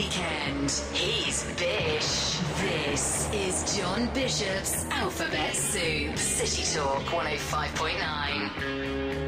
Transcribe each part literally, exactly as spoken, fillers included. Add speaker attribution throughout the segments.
Speaker 1: weekend. He's Bish. This is John Bishop's Alphabet Soup. City Talk one oh five point nine.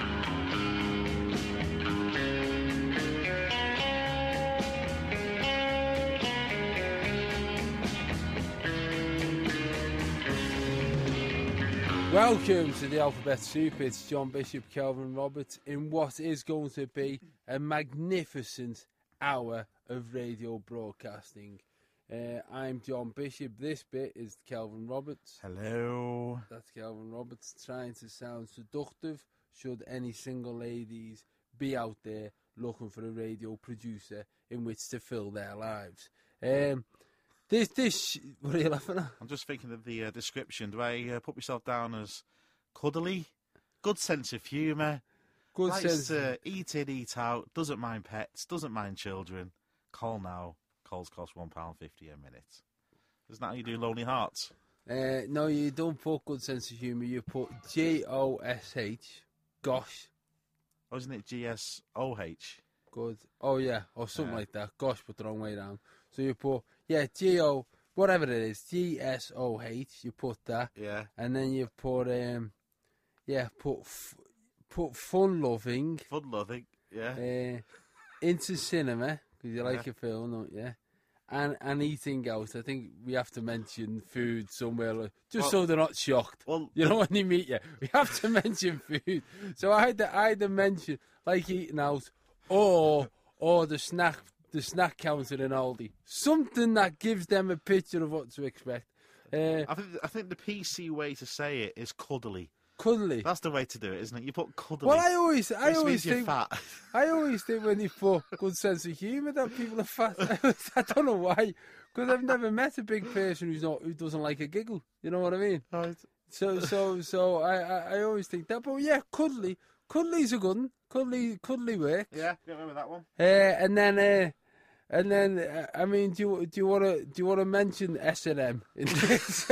Speaker 2: Welcome to the Alphabet Soup. It's John Bishop, Kelvin Roberts, in what is going to be a magnificent hour of radio broadcasting. Uh, I'm John Bishop. This bit is Kelvin Roberts.
Speaker 3: Hello.
Speaker 2: That's Kelvin Roberts trying to sound seductive. Should any single ladies be out there looking for a radio producer in which to fill their lives? Um... This, this, what are you laughing at?
Speaker 3: I'm just thinking of the uh, description. Do I uh, put myself down as cuddly? Good sense of humour.
Speaker 2: Good
Speaker 3: likes
Speaker 2: sense.
Speaker 3: to eat in, eat out. Doesn't mind pets. Doesn't mind children. Call now. Calls cost one pound fifty a minute. Isn't that how you do Lonely Hearts?
Speaker 2: Uh, no, you don't put good sense of humour. You put G O S H. Gosh.
Speaker 3: Oh, isn't it G S O H?
Speaker 2: Good. Oh, yeah. Or something
Speaker 3: Yeah.
Speaker 2: like that. Gosh, but the wrong way around. So you put, yeah, G O, whatever it is, G S O H, you put that.
Speaker 3: Yeah.
Speaker 2: And then you put, um, yeah, put f- put fun-loving.
Speaker 3: Fun-loving, yeah.
Speaker 2: Uh, into cinema, because you like
Speaker 3: Yeah.
Speaker 2: a film, don't you? And, and eating out. I think we have to mention food somewhere, like, just
Speaker 3: Well-
Speaker 2: so they're not shocked.
Speaker 3: Well,
Speaker 2: You know, when they meet you, we have to mention food. So I had to, I had to mention, like eating out, or or the snack the snack counter in Aldi. Something that gives them a picture of what to expect. Uh,
Speaker 3: I think I think the P C way to say it is cuddly.
Speaker 2: cuddly.
Speaker 3: That's the way to do it, isn't it? You put cuddly.
Speaker 2: Well, I always, I
Speaker 3: This
Speaker 2: always
Speaker 3: means you're
Speaker 2: think,
Speaker 3: fat.
Speaker 2: I always think when you put good sense of humour that people are fat. I don't know why, because I've never met a big person who's not who doesn't like a giggle. You know what I mean?
Speaker 3: Right.
Speaker 2: So, so, so I, I, I always think that. But yeah, cuddly, cuddly's a good one. Cuddly, cuddly works.
Speaker 3: Yeah, don't remember that one.
Speaker 2: Uh, and then, uh, and then, uh, I mean, do you do you want to do you want to mention S and M in this?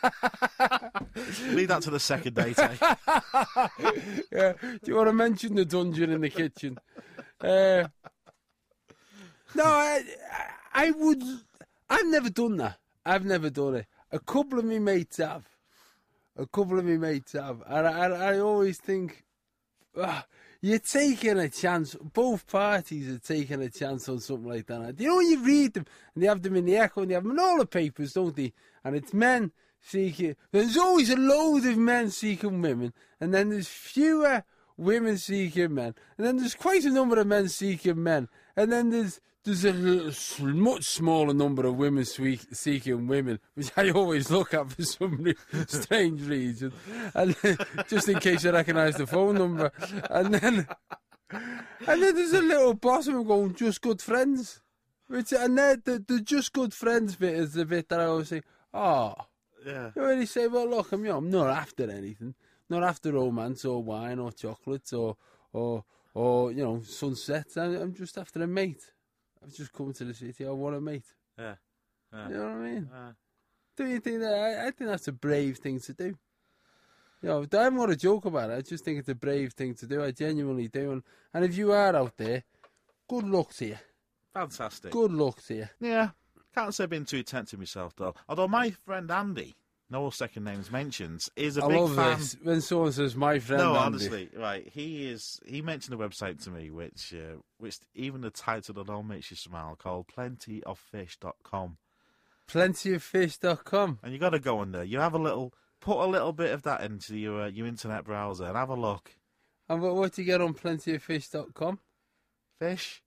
Speaker 3: Leave that to the second date, eh?
Speaker 2: Yeah. Do you want to mention the dungeon in the kitchen? Uh, no, I, I would. I've never done that. I've never done it. A couple of me mates have. A couple of me mates have, and I, I always think. Uh, you're taking a chance. Both parties are taking a chance on something like that. You know, when you read them and they have them in the Echo and they have them in all the papers, don't they? And it's men seeking. There's always a load of men seeking women, and then there's fewer women seeking men, and then there's quite a number of men seeking men, and then there's there's a little, much smaller number of women swe- seeking women, which I always look at for some re- strange reason, and just in case I recognise the phone number, and then and then there's a little bottom going just good friends, which and then the the just good friends bit is the bit that I always say, oh,
Speaker 3: Yeah.
Speaker 2: you really say, well, look, I'm, you know, I'm not after anything. Not after romance or wine or chocolates or, or, or you know, sunsets. I'm, I'm just after a mate. I've just come to the city. I want a mate.
Speaker 3: Yeah. Yeah.
Speaker 2: You know what I mean?
Speaker 3: Uh,
Speaker 2: Do you think that? I, I think that's a brave thing to do. You know, I don't want to joke about it. I just think it's a brave thing to do. I genuinely do. And, and if you are out there, good luck to you.
Speaker 3: fantastic.
Speaker 2: Good luck to you.
Speaker 3: Yeah. Can't say I've been too tempted myself, though. Although my friend Andy, no second names mentions, is a
Speaker 2: I
Speaker 3: big
Speaker 2: love
Speaker 3: fan.
Speaker 2: this. When someone says, my friend
Speaker 3: No,
Speaker 2: Andy.
Speaker 3: honestly, right. He is. He mentioned a website to me, which, uh, which even the title alone makes you smile, called plenty of fish dot com.
Speaker 2: plenty of fish dot com.
Speaker 3: And you got to go on there. You have a little, put a little bit of that into your uh, your internet browser and have a look.
Speaker 2: And what, what do you get on plenty of fish dot com?
Speaker 3: Fish.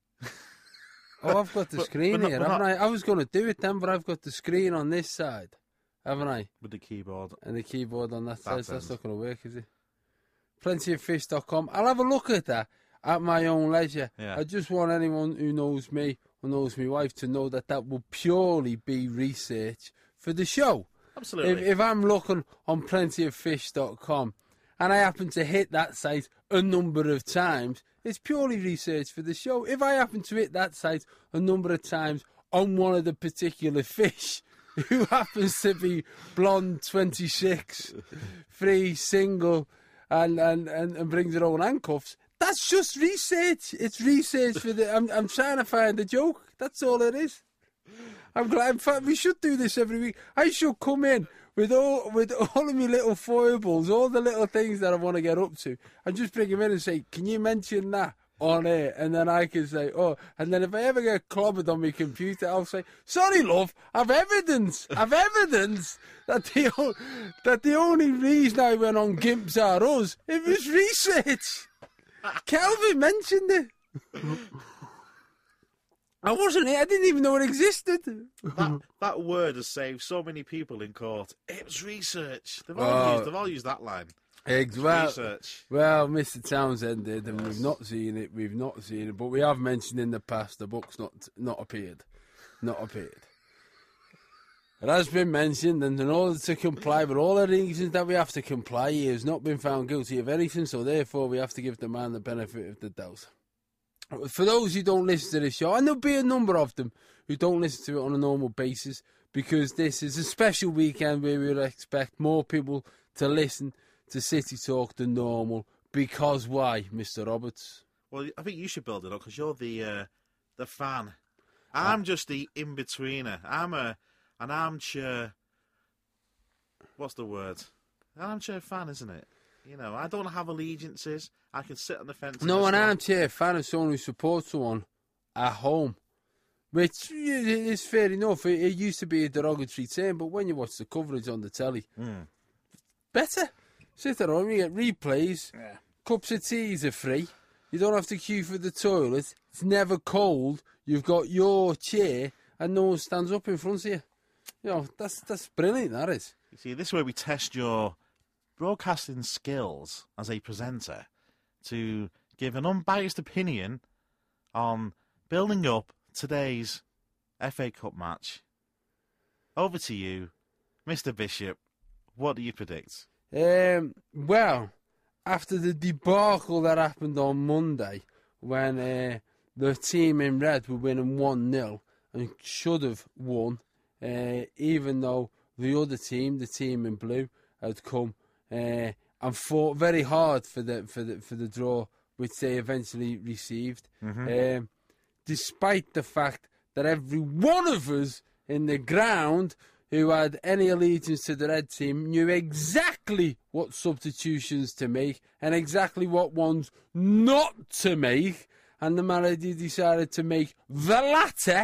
Speaker 2: Oh, I've got the
Speaker 3: But-
Speaker 2: screen
Speaker 3: but not-
Speaker 2: here,
Speaker 3: but
Speaker 2: haven't
Speaker 3: not-
Speaker 2: I? I was going to do it then, but I've got the screen on this side, haven't I?
Speaker 3: With the keyboard.
Speaker 2: And the keyboard on that side,
Speaker 3: That
Speaker 2: so that's
Speaker 3: end.
Speaker 2: not going to work, is it? plenty of fish dot com. I'll have a look at that at my own leisure.
Speaker 3: Yeah.
Speaker 2: I just want anyone who knows me, or knows my wife, to know that that will purely be research for the show.
Speaker 3: Absolutely.
Speaker 2: If, if I'm looking on plenty of fish dot com and I happen to hit that site a number of times, it's purely research for the show. If I happen to hit that site a number of times on one of the particular fish who happens to be blonde, twenty-six, free, single, and, and, and, and brings her own handcuffs, that's just research. It's research for the... I'm, I'm trying to find a joke. That's all it is. I'm glad. In fact, we should do this every week. I should come in with all with all of my little foibles, all the little things that I want to get up to, and just bring them in and say, "Can you mention that on air?" And then I can say, "Oh," and then if I ever get clobbered on my computer, I'll say, "Sorry, love, I've evidence. I've evidence that the o- that the only reason I went on Gimps R Us, it was research. Kelvin mentioned it." I wasn't here. I didn't even know it existed.
Speaker 3: That, that word has saved so many people in court. It was research. They've all,
Speaker 2: Oh.
Speaker 3: used, they've all used that line.
Speaker 2: Eggs, well,
Speaker 3: Research.
Speaker 2: well, Mister Townsend did, and we've not seen it. We've not seen it, but we have mentioned in the past the book's not not appeared, not appeared. It has been mentioned, and in order to comply with all the reasons that we have to comply, he has not been found guilty of anything. So therefore, we have to give the man the benefit of the doubt. For those who don't listen to this show, and there'll be a number of them who don't listen to it on a normal basis, because this is a special weekend where we would expect more people to listen to City Talk than normal. Because why, Mister Roberts?
Speaker 3: Well, I think you should build it up because you're the uh, the fan. I'm just the in-betweener. I'm a an armchair... What's the word? An armchair fan, isn't it? You know, I don't have allegiances. I can sit on the fence.
Speaker 2: No, an
Speaker 3: and
Speaker 2: armchair fan is someone who supports someone at home. Which is fair enough. It, it used to be a derogatory term, but when you watch the coverage on the telly,
Speaker 3: Mm.
Speaker 2: better. Sit at home, you get replays.
Speaker 3: Yeah.
Speaker 2: Cups of teas are free. You don't have to queue for the toilet. It's never cold. You've got your chair, and no one stands up in front of you. You know, that's that's brilliant, that is.
Speaker 3: You see, this is where we test your broadcasting skills as a presenter to give an unbiased opinion on building up today's F A Cup match. Over to you, Mister Bishop. What do you predict?
Speaker 2: Um, well, after the debacle that happened on Monday, when uh, the team in red were winning one nil and should have won, uh, even though the other team, the team in blue, had come uh, and fought very hard for the for the for the draw, which they eventually received.
Speaker 3: Mm-hmm.
Speaker 2: Um, despite the fact that every one of us in the ground who had any allegiance to the red team knew exactly what substitutions to make and exactly what ones not to make, and the Melody decided to make the latter.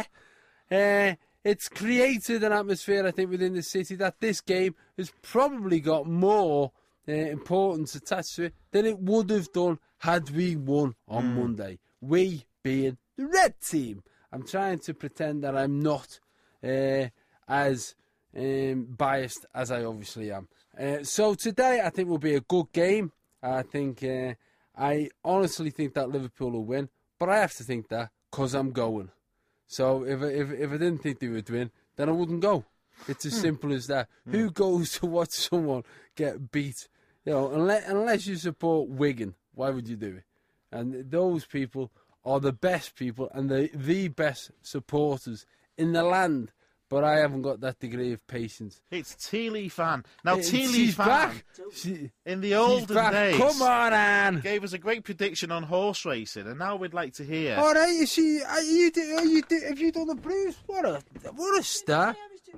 Speaker 2: Uh, it's created an atmosphere, I think, within the city that this game has probably got more uh, importance attached to it than it would have done had we won on
Speaker 3: Mm.
Speaker 2: Monday. We being the red team. I'm trying to pretend that I'm not uh, as um, biased as I obviously am. Uh, so today I think will be a good game. I think uh, I honestly think that Liverpool will win, but I have to think that because I'm going. So if, if if I didn't think they would win, then I wouldn't go. It's as simple as that. Who goes to watch someone get beat? You know, unless, unless you support Wigan, why would you do it? And those people are the best people and the the best supporters in the land. But I haven't got that degree of patience.
Speaker 3: It's Teely Fan. Now,
Speaker 2: It's-
Speaker 3: Teely
Speaker 2: she's
Speaker 3: Fan,
Speaker 2: back. She,
Speaker 3: in the
Speaker 2: she's
Speaker 3: olden
Speaker 2: back.
Speaker 3: days,
Speaker 2: Come on, Anne.
Speaker 3: gave us a great prediction on horse racing, and now we'd like to hear.
Speaker 2: All right, is she? Are you? do- Are you? do- Have you done the blues? What a what a star!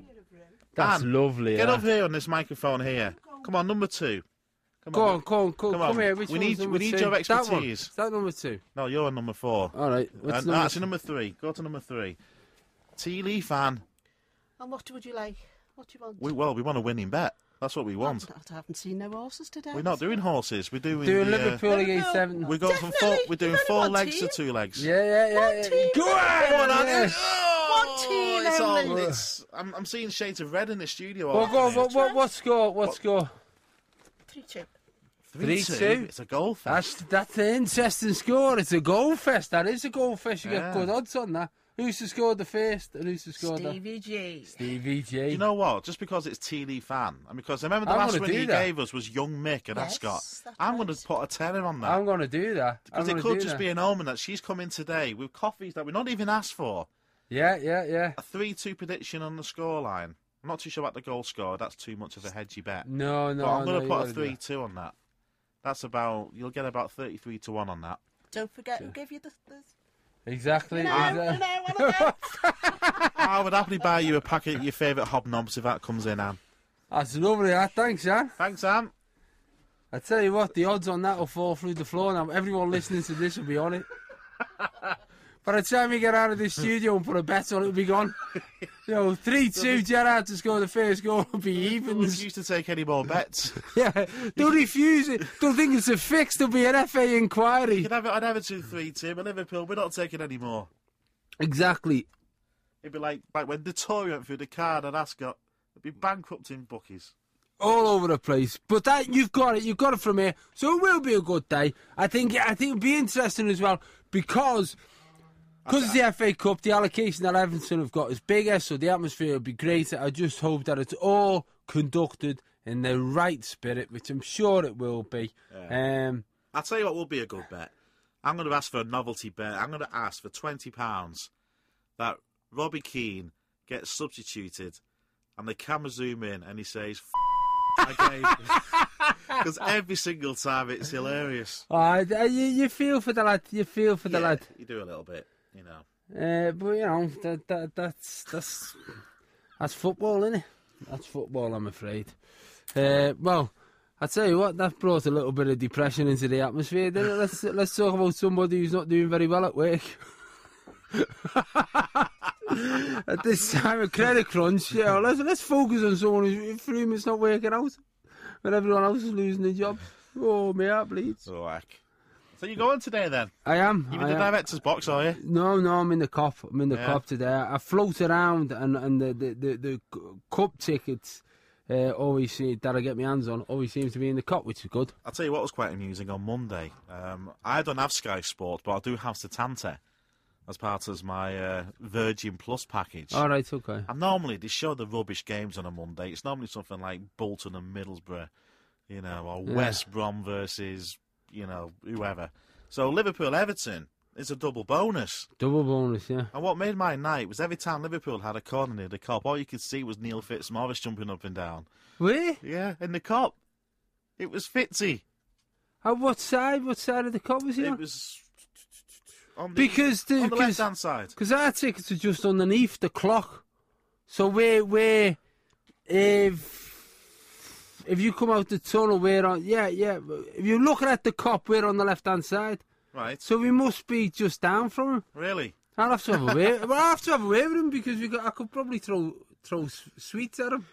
Speaker 2: That's
Speaker 3: Anne,
Speaker 2: lovely.
Speaker 3: Get
Speaker 2: Anne.
Speaker 3: up here on this microphone here. Come on, number two. Come
Speaker 2: Go on, come on, come,
Speaker 3: Come
Speaker 2: come,
Speaker 3: on.
Speaker 2: here. Which
Speaker 3: We
Speaker 2: one's
Speaker 3: need- we
Speaker 2: number
Speaker 3: need
Speaker 2: two?
Speaker 3: your
Speaker 2: That one.
Speaker 3: expertise.
Speaker 2: Is that number two?
Speaker 3: No, you're on number four.
Speaker 2: All right. What's
Speaker 3: And,
Speaker 2: number
Speaker 3: that's
Speaker 2: two?
Speaker 3: number three. Go to number three. Teely Fan.
Speaker 4: And what would you like? What do you want?
Speaker 3: We, well, we want a winning bet. That's what we want.
Speaker 4: I haven't seen no horses today.
Speaker 3: We're not doing horses. We're doing,
Speaker 2: Doing
Speaker 3: the, uh,
Speaker 2: Liverpool against Everton.
Speaker 3: We're going from four.
Speaker 4: Definitely.
Speaker 3: We're doing
Speaker 4: You've
Speaker 3: four
Speaker 4: only one
Speaker 3: legs
Speaker 4: team.
Speaker 3: to two legs.
Speaker 2: Yeah, yeah, yeah.
Speaker 4: One
Speaker 2: yeah.
Speaker 4: team.
Speaker 2: Go on,
Speaker 3: Come on,
Speaker 2: yeah.
Speaker 3: Andy. Oh,
Speaker 4: One team
Speaker 3: it's all-
Speaker 4: only.
Speaker 3: it's- I'm, I'm seeing shades of red in the studio.
Speaker 2: Well, go on. What, what, what score? What score?
Speaker 4: Three two.
Speaker 3: Three,
Speaker 2: Three,
Speaker 3: two.
Speaker 2: two.
Speaker 3: It's a goal
Speaker 2: That's
Speaker 3: fest.
Speaker 2: that's an interesting score. It's a goal fest. That is a goal fest. You
Speaker 3: Yeah.
Speaker 2: get good odds on that. Who's to score the first and who's to score the
Speaker 4: Stevie G.
Speaker 2: Stevie J.
Speaker 3: You know what? Just because it's Teely Fan, and because I remember the
Speaker 2: I'm
Speaker 3: last
Speaker 2: gonna
Speaker 3: one
Speaker 2: do
Speaker 3: he
Speaker 2: that.
Speaker 3: gave us was Young Mick at
Speaker 4: Yes,
Speaker 3: Ascot.
Speaker 4: that's
Speaker 3: I'm going to
Speaker 4: right.
Speaker 3: put a tenner on that.
Speaker 2: I'm going to do that. I'm
Speaker 3: Because it
Speaker 2: gonna
Speaker 3: could
Speaker 2: do
Speaker 3: just
Speaker 2: that.
Speaker 3: be an omen that she's come in today with coffees that we're not even asked for.
Speaker 2: Yeah, yeah, yeah.
Speaker 3: A three two prediction on the scoreline. I'm not too sure about the goal score. That's too much of a hedgy bet.
Speaker 2: No, no.
Speaker 3: but I'm
Speaker 2: no,
Speaker 3: going
Speaker 2: you
Speaker 3: to put
Speaker 2: gotta
Speaker 3: a
Speaker 2: do
Speaker 3: three
Speaker 2: that.
Speaker 3: two on that. That's about, you'll get about thirty-three to one on that.
Speaker 4: Don't forget
Speaker 2: Sure.
Speaker 4: who gave you the, the
Speaker 2: Exactly.
Speaker 4: You know,
Speaker 2: exactly.
Speaker 4: you know, one of them.
Speaker 3: I would happily buy you a packet of your favourite hobnobs if that comes in, Anne.
Speaker 2: That's lovely, that. Thanks, Anne.
Speaker 3: Thanks, Anne.
Speaker 2: I tell you what, the odds on that will fall through the floor now. Everyone listening to this will be on it. By the time we get out of this studio and put a bet on it, it'll be gone. You know, three two, Gerrard to score the first goal will be
Speaker 3: We
Speaker 2: evens.
Speaker 3: refuse to take any more bets.
Speaker 2: Yeah, they'll refuse it. They'll think it's a fix. There'll be an F A
Speaker 3: You
Speaker 2: inquiry.
Speaker 3: could have it on Everton three two, but Liverpool, we're not taking any more.
Speaker 2: Exactly.
Speaker 3: It'd be like back when the Tory went through the card at Ascot. It'd be bankrupting bookies.
Speaker 2: All over the place, but that you've got it. You've got it from here, so it will be a good day. I think. I think it'll be interesting as well because because it's the F A Cup. The allocation that Everton have got is bigger, so the atmosphere will be greater. I just hope that it's all conducted in the right spirit, which I'm sure it will be.
Speaker 3: Yeah.
Speaker 2: Um,
Speaker 3: I'll tell you what will be a good bet. I'm going to ask for a novelty bet. I'm going to ask for twenty pounds that Robbie Keane gets substituted and the camera zoom in and he says, F- again. Because every single time it's hilarious.
Speaker 2: uh, you, you feel for the lad. You feel for the
Speaker 3: Yeah,
Speaker 2: lad.
Speaker 3: you do a little bit, you know.
Speaker 2: Uh, but you know that, that that's that's that's football, isn't it? That's football, I'm afraid. Uh, well, I tell you what, that brought a little bit of depression into the atmosphere. Didn't it? Let's let's talk about somebody who's not doing very well at work. At this time of credit crunch, you know, let's let's focus on someone who's for whom it's not working out, when everyone else is losing their job. Oh, my heart bleeds.
Speaker 3: So, like, so you're going today then?
Speaker 2: I am.
Speaker 3: You're
Speaker 2: I
Speaker 3: in the
Speaker 2: am.
Speaker 3: director's box, are you?
Speaker 2: No, no, I'm in the cop. I'm in the
Speaker 3: Yeah.
Speaker 2: cop today. I float around, and, and the, the, the, the cup tickets uh, always see, that I get my hands on always seems to be in the cop, which is good.
Speaker 3: I'll tell you what was quite amusing on Monday. Um, I don't have Sky Sport, but I do have Setanta as part of my uh, Virgin Plus package.
Speaker 2: All right, okay.
Speaker 3: And normally they show the rubbish games on a Monday. It's normally something like Bolton and Middlesbrough, you know, or
Speaker 2: Yeah.
Speaker 3: West Brom versus, you know, whoever. So Liverpool-Everton is a double bonus.
Speaker 2: Double bonus, yeah.
Speaker 3: And what made my night was every time Liverpool had a corner near the Kop, all you could see was Neil Fitzmaurice jumping up and down.
Speaker 2: Where?
Speaker 3: Yeah, in the Kop. It was Fitzy.
Speaker 2: At what side? What side of the cop was he on?
Speaker 3: It was on the,
Speaker 2: Because the,
Speaker 3: on the
Speaker 2: cause,
Speaker 3: left-hand side.
Speaker 2: Because our tickets are just underneath the clock. So we're, we're if if you come out the tunnel, we're on, yeah, yeah. If you're looking at the cop, we're on the left-hand side.
Speaker 3: Right.
Speaker 2: So we must be just down from him.
Speaker 3: Really?
Speaker 2: I'll have to have a wave. Well, I'll have to have a wave with him because we got, I could probably throw throw s- sweets at him.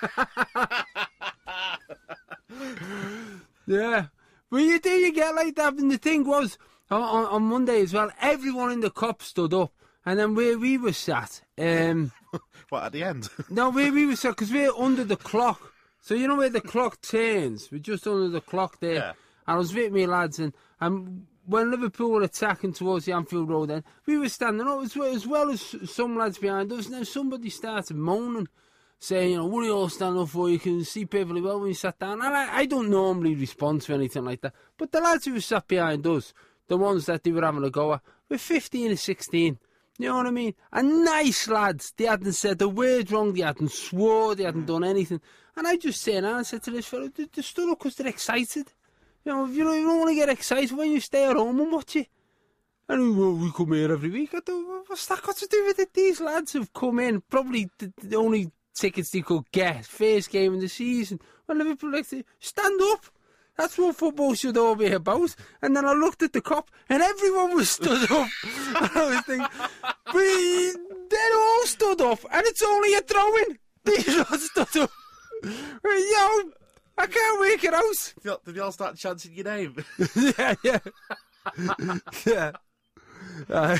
Speaker 2: Yeah, but you do, you get like that. And the thing was, on, on, on Monday as well, everyone in the cop stood up, and then where we were sat, um,
Speaker 3: What, at the end?
Speaker 2: no, where we were sat, because we're under the clock. So you know where the clock turns? We're just under the clock there.
Speaker 3: Yeah.
Speaker 2: And I was with me lads, and, and when Liverpool were attacking towards the Anfield Road, then we were standing up as well, as well as some lads behind us. And then somebody started moaning, saying, you know, what are you all standing up for? You can see perfectly well when you sat down. And I, I don't normally respond to anything like that. But the lads who were sat behind us, the ones that they were having a go at, were fifteen or sixteen. You know what I mean? And nice lads. They hadn't said a word wrong. They hadn't swore. They hadn't done anything. And I just turned around and said to this fellow, they, they stood up because they're excited. You know, if you don't, you don't want to get excited when you stay at home and watch it. And he, well, we come here every week. I thought, what's that got to do with it? These lads have come in, probably the, the only tickets they could get, first game of the season. Well, Liverpool like to stand up. That's what football should all be about. And then I looked at the cop, and everyone was stood up. And I was thinking, but they're all stood up, and it's only a throw-in. These all stood up. Yo, I can't work it out.
Speaker 3: Did you- Did you all start chanting your name?
Speaker 2: Yeah, yeah. Yeah. Uh,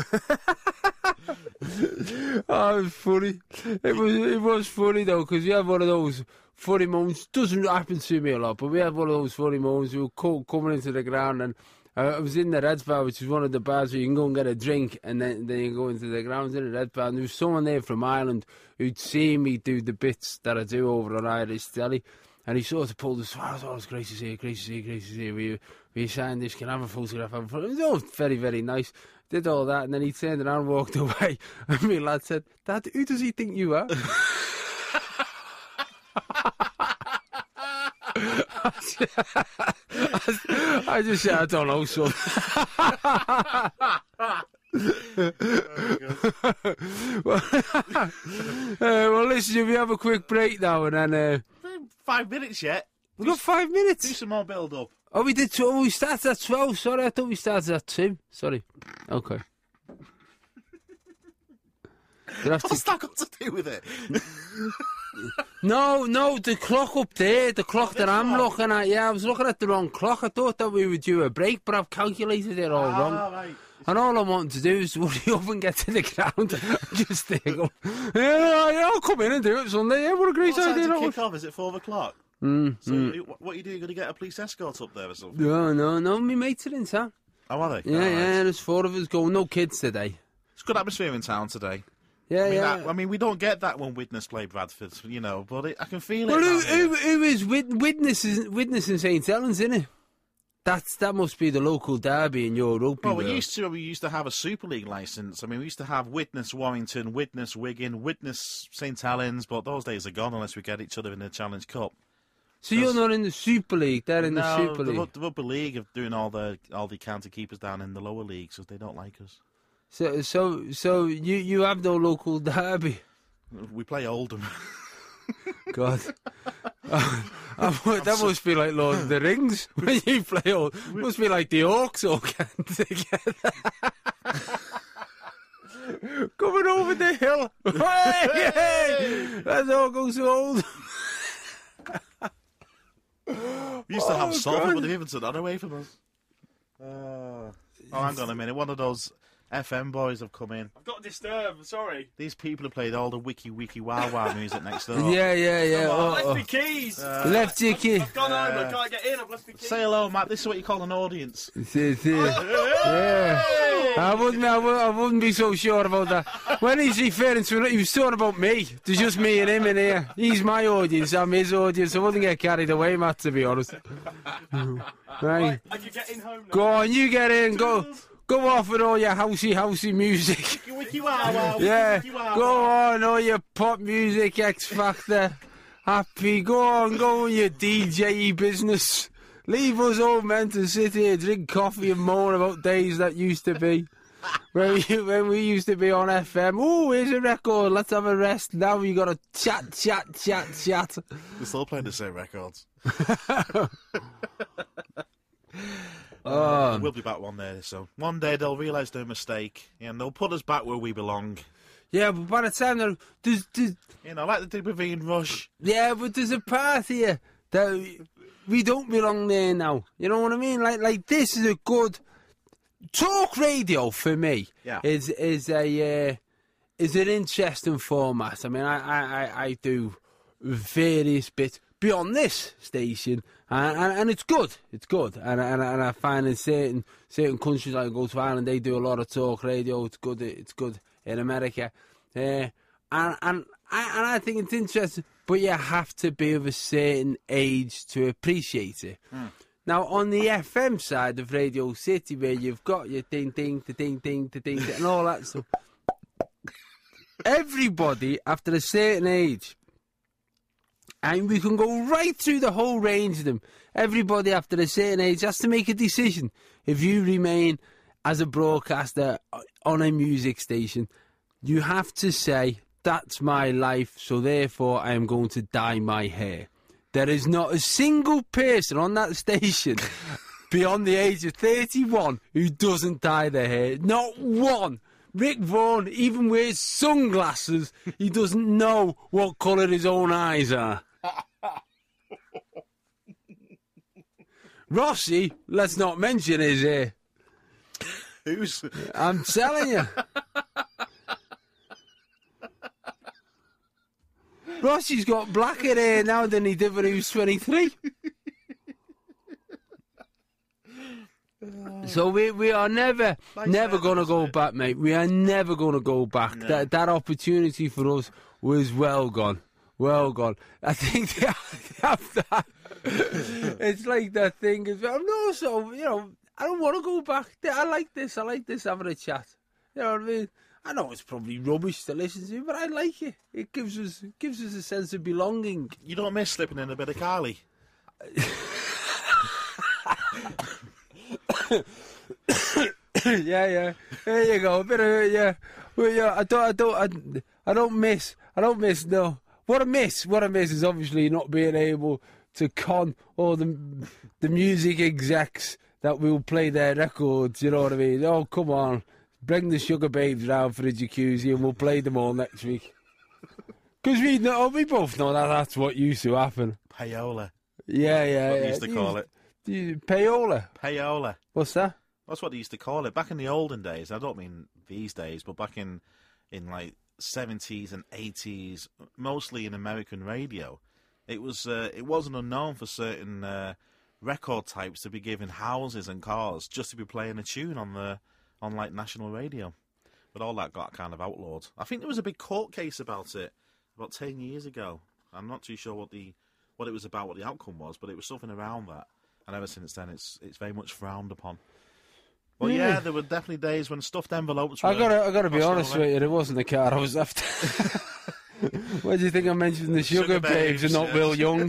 Speaker 2: oh, it was funny. It was it was funny though, because we had one of those funny moments. Doesn't happen to me a lot, but we had one of those funny moments. We were co- coming into the ground, and uh, I was in the Reds bar, which is one of the bars where you can go and get a drink, and then then you go into the grounds in the Reds bar. And there was someone there from Ireland who'd seen me do the bits that I do over on Irish telly. And he sort of pulled us, oh, oh, it's great to see you, great to see you, great to see you. We, we signed this, can I have a photograph? Have a photograph? It was all very, very nice. Did all that, and then he turned around and walked away. And my lad said, Dad, who does he think you are? I just said, I don't know, son. well, uh, well, listen, we have a quick break now, and then uh,
Speaker 3: Five minutes yet.
Speaker 2: we've got five
Speaker 3: Do
Speaker 2: minutes.
Speaker 3: some more build up.
Speaker 2: Oh, we did. Oh, we started at twelve. Sorry, I thought we started at two. Sorry. Okay. You'll have to-
Speaker 3: What's that got to do with it?
Speaker 2: No, no, the clock up there, the clock that I'm
Speaker 3: clock?
Speaker 2: looking at. Yeah, I was looking at the wrong clock. I thought that we would do a break, but I've calculated it all wrong.
Speaker 3: Ah, right.
Speaker 2: And all I want to do is hurry up and get to the ground and just there go, yeah, yeah, I'll come in and do it Sunday. Yeah, what a great
Speaker 3: What time
Speaker 2: idea
Speaker 3: to
Speaker 2: that was.
Speaker 3: kick off? Is it four o'clock?
Speaker 2: Mm,
Speaker 3: So
Speaker 2: mm.
Speaker 3: you- what are you doing? Going to get a police escort up there or something?
Speaker 2: No, no, no, my mates are in town.
Speaker 3: Oh, are they?
Speaker 2: Yeah,
Speaker 3: Oh, right.
Speaker 2: yeah, there's four of us going. No kids today.
Speaker 3: It's good atmosphere in town today.
Speaker 2: Yeah,
Speaker 3: I mean,
Speaker 2: yeah.
Speaker 3: that, I mean, we don't get that when Widnes play Bradford, you know, but it, I can feel
Speaker 2: Well,
Speaker 3: it.
Speaker 2: who,
Speaker 3: down here.
Speaker 2: who, who is wit- witnessing, witnessing Saint Helens, isn't it? That's that must be the local derby in your rugby.
Speaker 3: Well, we
Speaker 2: world.
Speaker 3: used to we used to have a Super League licence. I mean, we used to have Widnes Warrington, Widnes Wigan, Widnes Saint Helens, but those days are gone unless we get each other in the Challenge Cup.
Speaker 2: So you're not in the Super League. They're in
Speaker 3: no,
Speaker 2: the Super
Speaker 3: the,
Speaker 2: League.
Speaker 3: Rug- the Rugby League are doing all the all the county keepers down in the lower leagues because they don't like us.
Speaker 2: So, so, so you you have no local derby.
Speaker 3: We play Oldham.
Speaker 2: God, that must be like Lord of the Rings when you play. All must be like the Orcs all getting together, coming over the hill. Hey, hey, let's all go to Oldham.
Speaker 3: We used to have
Speaker 2: Oh,
Speaker 3: Salford,
Speaker 2: God.
Speaker 3: but they've even took that away from us. Uh, oh, hang on a minute. One of those F M boys have come in.
Speaker 5: I've got disturbed, sorry.
Speaker 3: These people have played all the wiki wiki wow wow music next door.
Speaker 2: Yeah, yeah, yeah.
Speaker 5: I've
Speaker 2: Oh,
Speaker 5: left
Speaker 2: oh.
Speaker 5: my keys.
Speaker 2: Left your key.
Speaker 5: I've gone home, I can't get in, I've left my keys.
Speaker 3: Say hello, Matt. This is what you call an audience.
Speaker 2: See, see. Yeah. I wouldn't, I, would, I wouldn't be so sure about that. When he's referring to it, he was talking about me. There's just me and him in here. He's my audience, I'm his audience. I wouldn't get carried away, Matt, to be honest. Right.
Speaker 5: I can get in home now.
Speaker 2: Go on, you get in. Go go off with all your housey, housey music.
Speaker 3: Wiki wow wow.
Speaker 2: Yeah.
Speaker 3: Wiki wow
Speaker 2: Go
Speaker 3: wow.
Speaker 2: on, all your pop music, X Factor. Happy. Go on, go with your D J business. Leave us old men to sit here, drink coffee and moan about days that used to be. When we, when we used to be on F M, oh, here's a record, let's have a rest. Now you got to chat, chat, chat, chat.
Speaker 3: We're still playing the same records.
Speaker 2: Oh.
Speaker 3: We'll be back one day, so one day they'll realise their mistake and they'll put us back where we belong.
Speaker 2: Yeah, but by the time they're, there's, there's,
Speaker 3: You know, like they did with Ian Rush.
Speaker 2: yeah, but there's a part here that we don't belong there now. You know what I mean? Like, like this is a good talk radio for me.
Speaker 3: Yeah.
Speaker 2: is is a uh, is an interesting format. I mean, I I, I, I do various bits beyond this station, and, and, and it's good. It's good, and and, and I find in certain certain countries like I go to Ireland, they do a lot of talk radio. It's good. It's good in America, uh, and and I and I think it's interesting. But you have to be of a certain age to appreciate it.
Speaker 3: Mm.
Speaker 2: Now, on the F M side of Radio City, where you've got your ding, ding, the ding, ding, the ding, and all that stuff, everybody after a certain age, and we can go right through the whole range of them, everybody after a certain age has to make a decision. If you remain as a broadcaster on a music station, you have to say, that's my life, so therefore I am going to dye my hair. There is not a single person on that station beyond the age of thirty-one who doesn't dye their hair. Not one. Rick Vaughan even wears sunglasses. He doesn't know what colour his own eyes are. Rossi, let's not mention his hair.
Speaker 3: Who's
Speaker 2: I'm telling you. Rossi's got blacker hair now than he did when he was twenty-three. So we we are never,
Speaker 3: Nice
Speaker 2: never
Speaker 3: hair,
Speaker 2: going to
Speaker 3: isn't
Speaker 2: go
Speaker 3: it?
Speaker 2: back, mate. We are never going to go back.
Speaker 3: No.
Speaker 2: That that opportunity for us was well gone. Well gone. I think they have that. It's like that thing as well. No, so, you know, I don't want to go back. I like this. I like this having a chat. You know what I mean? I know it's probably rubbish to listen to, but I like it. It gives us it gives us a sense of belonging.
Speaker 3: you don't miss slipping in a bit of Carly?
Speaker 2: yeah, yeah. There you go. A bit of yeah. Well, yeah. I don't. I don't. I, I don't miss. I don't miss. No. What I miss. What I miss is obviously not being able to con all the the music execs that will play their records. You know what I mean? Oh, come on. Bring the Sugar Babes round for the jacuzzi and we'll play them all next week. Because we know, we both know that that's what used to happen.
Speaker 3: Payola.
Speaker 2: Yeah, yeah.
Speaker 3: What
Speaker 2: yeah.
Speaker 3: they used to call it.
Speaker 2: You, payola.
Speaker 3: Payola.
Speaker 2: What's that?
Speaker 3: That's what they used to call it. Back in the olden days, I don't mean these days, but back in, in like seventies and eighties, mostly in American radio, it was uh, it wasn't unknown for certain uh, record types to be given houses and cars just to be playing a tune on the on like national radio. But all that got kind of outlawed. I think there was a big court case about it about ten years ago. I'm not too sure what the what it was about, what the outcome was, but it was something around that. And ever since then, it's it's very much frowned upon. Well, yeah, yeah there were definitely days when stuffed envelopes were...
Speaker 2: I gotta, I gotta be honest with you, it wasn't the car I was after. Why do you think I mentioned the Sugar,
Speaker 3: Sugar
Speaker 2: Babes,
Speaker 3: Babes
Speaker 2: and not
Speaker 3: yeah.
Speaker 2: Will Young?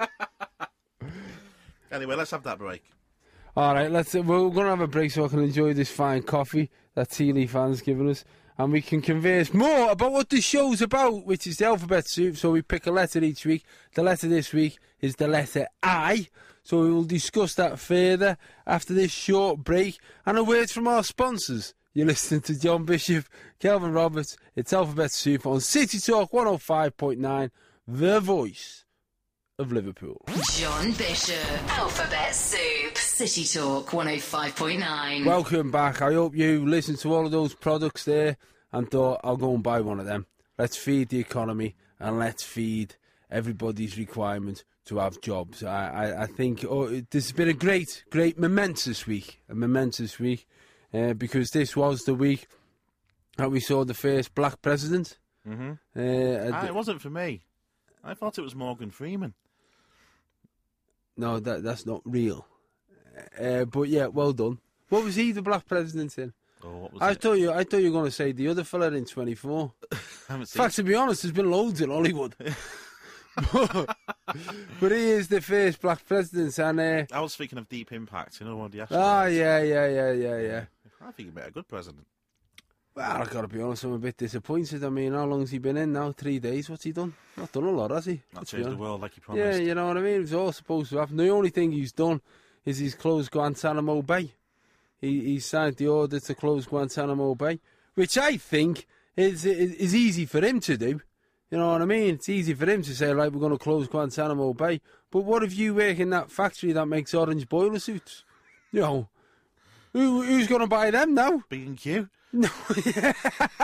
Speaker 3: Anyway, let's have that break.
Speaker 2: All right, let's. We're going to have a break so I can enjoy this fine coffee that T L E fans given us, and we can converse more about what the show's about, which is the alphabet soup. So we pick a letter each week. The letter this week is the letter I. So we will discuss that further after this short break and a word from our sponsors. You're listening to John Bishop, Kelvin Roberts. It's Alphabet Soup on City Talk one oh five point nine, the voice of Liverpool.
Speaker 1: John Bishop, Alphabet Soup, City Talk one oh five point nine.
Speaker 2: Welcome back. I hope you listened to all of those products there and thought, I'll go and buy one of them. Let's feed the economy and let's feed everybody's requirement to have jobs. I, I, I think oh, this has been a great, great, momentous week. A momentous week uh, because this was the week that we saw the first black president.
Speaker 3: Mm-hmm.
Speaker 2: Uh,
Speaker 3: ah, it wasn't for me. I thought it was Morgan Freeman.
Speaker 2: No, that that's not real. Uh, but yeah, well done. What was he the black president in?
Speaker 3: Oh, what was
Speaker 2: I
Speaker 3: it?
Speaker 2: thought you. I thought you were going to say the other fella in twenty-four.
Speaker 3: I haven't
Speaker 2: In
Speaker 3: seen
Speaker 2: fact, to be honest, there's been loads in Hollywood. but, but he is the first black president, and uh,
Speaker 3: I was speaking of Deep Impact, you know, one of the
Speaker 2: ah,
Speaker 3: astronauts.
Speaker 2: yeah, yeah, yeah, yeah, yeah.
Speaker 3: I think he made a good president.
Speaker 2: Well, I've got to be honest, I'm a bit disappointed. I mean, how long's he been in now? Three days? What's he done? Not done a lot, has he?
Speaker 3: Not
Speaker 2: Let's be
Speaker 3: changed the
Speaker 2: honest.
Speaker 3: world like he
Speaker 2: Yeah,
Speaker 3: promised.
Speaker 2: you know what I mean? It was all supposed to happen. The only thing he's done is he's closed Guantanamo Bay. He he signed the order to close Guantanamo Bay, which I think is, is is easy for him to do. You know what I mean? It's easy for him to say, like, we're going to close Guantanamo Bay. But what if you work in that factory that makes orange boiler suits? You know, who, who's going to buy them now?
Speaker 3: B and Q.
Speaker 2: No, yeah.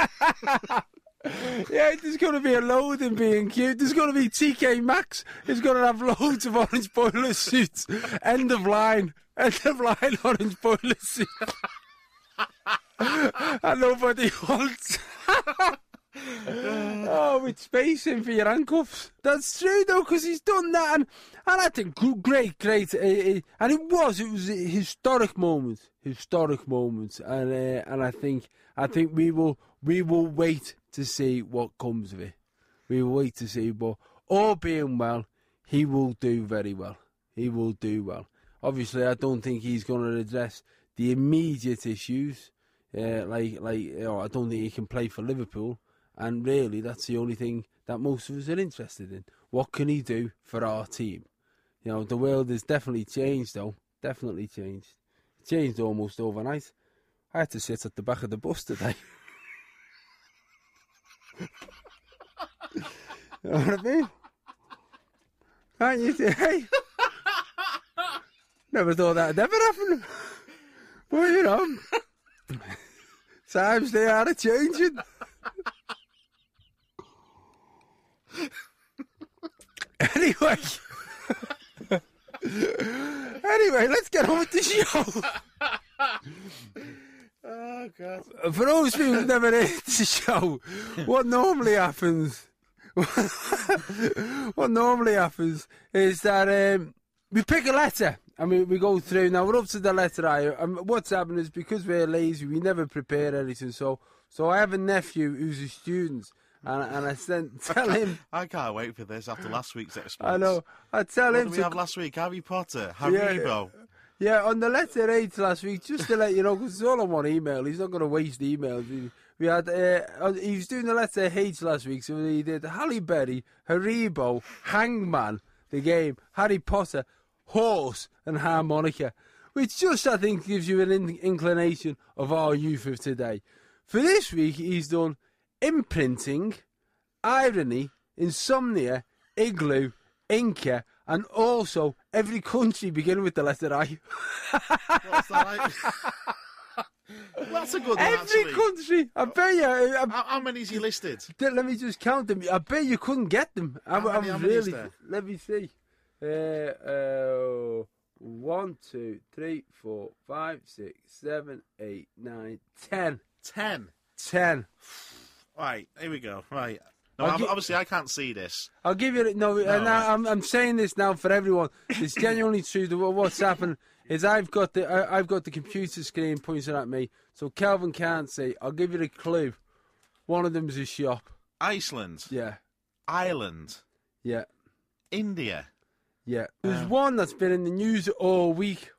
Speaker 2: Yeah, there's going to be a load in B and Q. There's going to be T K Maxx. It's going to have loads of orange boiler suits. End of line. End of line orange boiler suits. And nobody wants... Oh, with space in for your handcuffs. That's true, though, because he's done that. And, and I think, great, great. Uh, uh, and it was, it was a historic moment. Historic moment. And uh, and I think I think we will we will wait to see what comes of it. We will wait to see. But all being well, he will do very well. He will do well. Obviously, I don't think he's going to address the immediate issues. Uh, like, like you know, I don't think he can play for Liverpool. And really, that's the only thing that most of us are interested in. What can he do for our team? You know, the world has definitely changed, though. Definitely changed. It changed almost overnight. I had to sit at the back of the bus today. You know what I mean? Can't you say, hey? Never thought that'd ever happen. But, you know, times they are a-changing. Anyway, anyway, let's get on with the show.
Speaker 3: Oh, God.
Speaker 2: For those people who've never heard the show, what normally happens, what normally happens is that um, we pick a letter and we, we go through. Now we're up to the letter I. And what's happened is because we're lazy, we never prepare anything. So, so I have a nephew who's a student. And, and I sent, tell him...
Speaker 3: I can't wait for this after last week's experience.
Speaker 2: I know. I tell
Speaker 3: What
Speaker 2: him
Speaker 3: did we
Speaker 2: to...
Speaker 3: have last week? Harry Potter, Haribo.
Speaker 2: Yeah, on the letter H last week, just to let you know, because it's all on one email, he's not going to waste emails. We had, uh, he was doing the letter H last week, so he did Halle Berry, Haribo, Hangman, the game, Harry Potter, Horse, and Harmonica, which just, I think, gives you an in- inclination of our youth of today. For this week, he's done imprinting, irony, insomnia, igloo, Inca, and also every country beginning with the letter I.
Speaker 3: What's that like? Well, that's a good one,
Speaker 2: Every
Speaker 3: actually.
Speaker 2: country. I bet you. I,
Speaker 3: How, how many is he listed?
Speaker 2: I, let me just count them. I bet you couldn't get them. I,
Speaker 3: How
Speaker 2: I
Speaker 3: many- how many is
Speaker 2: really.
Speaker 3: there?
Speaker 2: Let me see. Uh, uh, one, two, three, four, five, six, seven, eight, nine, ten.
Speaker 3: Ten.
Speaker 2: Ten.
Speaker 3: Right, here we go. Right. No,
Speaker 2: I'll
Speaker 3: ob-
Speaker 2: gi-
Speaker 3: obviously I can't see this.
Speaker 2: I'll give you no. and
Speaker 3: right.
Speaker 2: I, I'm I'm saying this now for everyone. It's genuinely true. The, what's happened is I've got the I, I've got the computer screen pointing at me, so Calvin can't see. I'll give you the clue. One of them is a shop.
Speaker 3: Iceland,
Speaker 2: Yeah,
Speaker 3: Ireland,
Speaker 2: yeah,
Speaker 3: India,
Speaker 2: yeah. There's
Speaker 3: Um,
Speaker 2: one that's been in the news all week,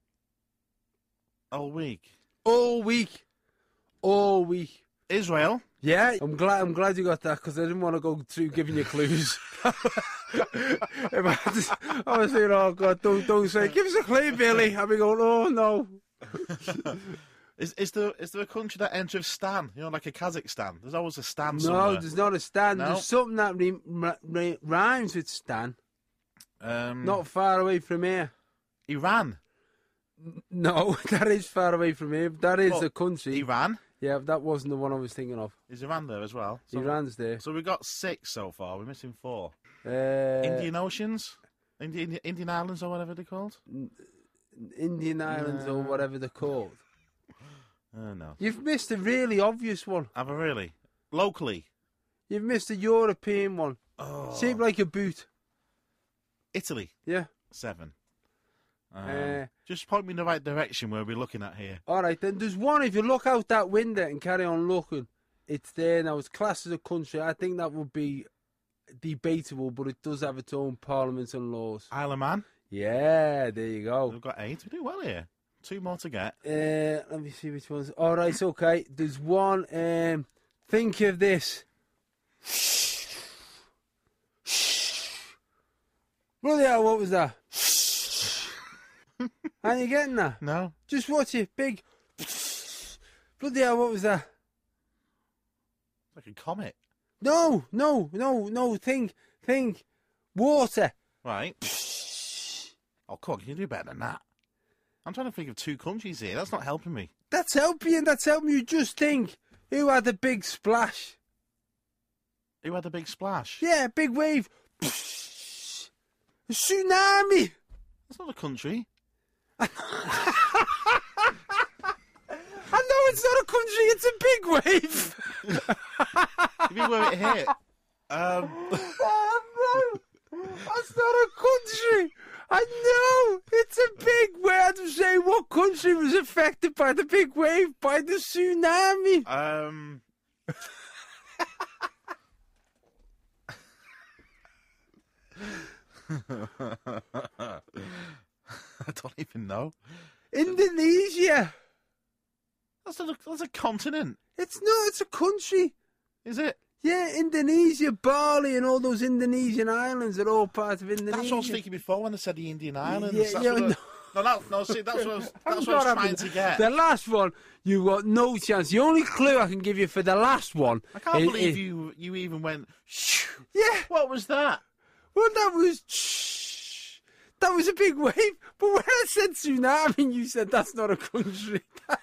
Speaker 3: all week.
Speaker 2: all week, all week.
Speaker 3: Israel.
Speaker 2: Yeah, I'm glad. I'm glad you got that because I didn't want to go through giving you clues. If I, had to- I was thinking, oh God, don't don't say, give us a clue, Billy. I'd be going, oh no.
Speaker 3: Is is there is there a country that ends with Stan? You know, like a Kazakhstan. There's always a Stan
Speaker 2: No,
Speaker 3: somewhere.
Speaker 2: there's not a Stan.
Speaker 3: No?
Speaker 2: There's something that re- r- r- rhymes with Stan.
Speaker 3: Um,
Speaker 2: Not far away from here.
Speaker 3: Iran.
Speaker 2: No, that is far away from here. That is
Speaker 3: Well,
Speaker 2: a country.
Speaker 3: Iran.
Speaker 2: Yeah, that wasn't the one I was thinking of.
Speaker 3: Is Iran there as well? So,
Speaker 2: Iran's there.
Speaker 3: So we've got six so far. We're missing four.
Speaker 2: Uh,
Speaker 3: Indian Oceans, Indian Indian Islands or whatever they're called.
Speaker 2: Indian Islands or whatever they're called.
Speaker 3: Oh no.
Speaker 2: You've missed a really obvious one.
Speaker 3: Have I really? Locally.
Speaker 2: You've missed a European one.
Speaker 3: Oh.
Speaker 2: Shaped like a boot.
Speaker 3: Italy.
Speaker 2: Yeah.
Speaker 3: Seven. Um,
Speaker 2: Uh,
Speaker 3: just point me in the right direction where we're looking at here.
Speaker 2: All right, then there's one. If you look out that window and carry on looking, it's there now. It's classed as a country. I think that would be debatable, but it does have its own parliaments and laws.
Speaker 3: Isle of Man.
Speaker 2: Yeah, there you go.
Speaker 3: We've got eight. We do well here. Two more to get.
Speaker 2: Uh, let me see which ones. All right, okay. There's one. Um, think of this. Bloody hell, what was that? Are you getting that?
Speaker 3: No.
Speaker 2: Just watch it. Big. Bloody hell, what was that?
Speaker 3: Like a comet.
Speaker 2: No, no, no, no. Think, think. Water.
Speaker 3: Right. Oh, come on. Can you do better than that? I'm trying to think of two countries here. That's not helping me.
Speaker 2: That's helping you. That's helping you. Just think. Who had a big splash?
Speaker 3: Who had a big splash?
Speaker 2: Yeah, big wave. A tsunami.
Speaker 3: That's not a country.
Speaker 2: I know it's not a country. It's a big wave.
Speaker 3: You mean where it hit? Um,
Speaker 2: Oh, no. That's not a country. I know. It's a big wave. I'm saying what country was affected by the big wave, by the tsunami?
Speaker 3: um, I don't even know.
Speaker 2: Indonesia.
Speaker 3: That's not a, that's a continent,
Speaker 2: It's not. It's a country.
Speaker 3: is it?
Speaker 2: Yeah, Indonesia, Bali, and all those Indonesian islands are all part of Indonesia.
Speaker 3: That's what I was thinking before when I said the Indian Islands.
Speaker 2: Yeah,
Speaker 3: that's
Speaker 2: yeah,
Speaker 3: what I,
Speaker 2: no.
Speaker 3: no, no, no, see, that's what I was,
Speaker 2: I'm
Speaker 3: that's what I was
Speaker 2: not
Speaker 3: trying
Speaker 2: having
Speaker 3: to get.
Speaker 2: The last one, you got no chance. The only clue I can give you for the last one.
Speaker 3: I can't
Speaker 2: is-
Speaker 3: believe
Speaker 2: is-
Speaker 3: you you even went, shh.
Speaker 2: Yeah,
Speaker 3: What was that?
Speaker 2: well, that was. Shh, that was a big wave. But when I said tsunami, you said that's not a country.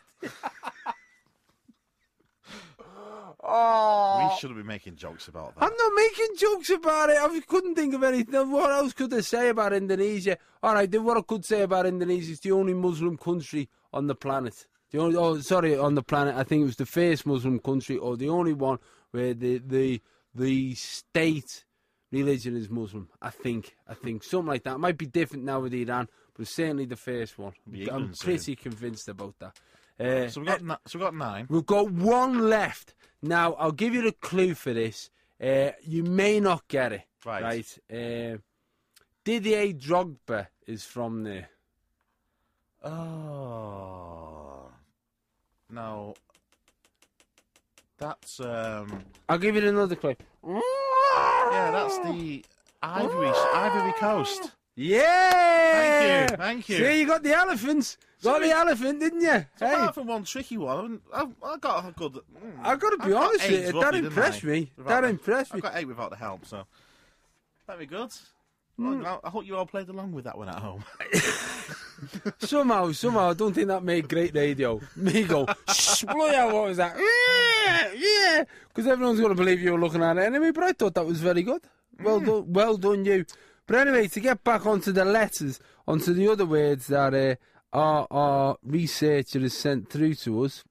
Speaker 2: oh.
Speaker 3: We shouldn't be making jokes about that.
Speaker 2: I'm not making jokes about it. I couldn't think of anything. What else could I say about Indonesia? All right, then what I could say about Indonesia is the only Muslim country on the planet. The only, oh, sorry, on the planet. I think it was the first Muslim country, or the only one where the the the state religion is Muslim. I think. I think something like that. It might be different now with Iran, but it's certainly the first one.
Speaker 3: Be
Speaker 2: I'm
Speaker 3: England
Speaker 2: pretty convinced about that. Uh,
Speaker 3: So we got ni- so we got nine.
Speaker 2: We've got one left. Now, I'll give you the clue for this. Uh, you may not get it.
Speaker 3: Right.
Speaker 2: Right. Uh, Didier Drogba is from there.
Speaker 3: Oh. No. That's, um...
Speaker 2: I'll give you another clue.
Speaker 3: Yeah, that's the Ivory, Ivory Coast.
Speaker 2: Yeah!
Speaker 3: Thank you, thank you.
Speaker 2: See, you got the elephants. Got
Speaker 3: Sorry.
Speaker 2: the elephant, didn't you?
Speaker 3: So
Speaker 2: Hey,
Speaker 3: apart from one tricky one, I, I got a good... Mm,
Speaker 2: I've got to be
Speaker 3: I've got
Speaker 2: honest
Speaker 3: eight
Speaker 2: with you, that
Speaker 3: roughly, didn't
Speaker 2: impressed
Speaker 3: I?
Speaker 2: me.
Speaker 3: Without
Speaker 2: That
Speaker 3: the-
Speaker 2: impressed me.
Speaker 3: I've got eight without the help, so... Very good.
Speaker 2: Hmm.
Speaker 3: Well, I hope you all played along with that one at home.
Speaker 2: Somehow, somehow, I don't think that made great radio. Me go, shh, bloody hell, what was that? Yeah, yeah. Because everyone's going to believe you were looking at it anyway, but I thought that was very good. Well
Speaker 3: Mm.
Speaker 2: done, well done, you. But anyway, to get back onto the letters, onto the other words that uh, our, our researcher has sent through to us.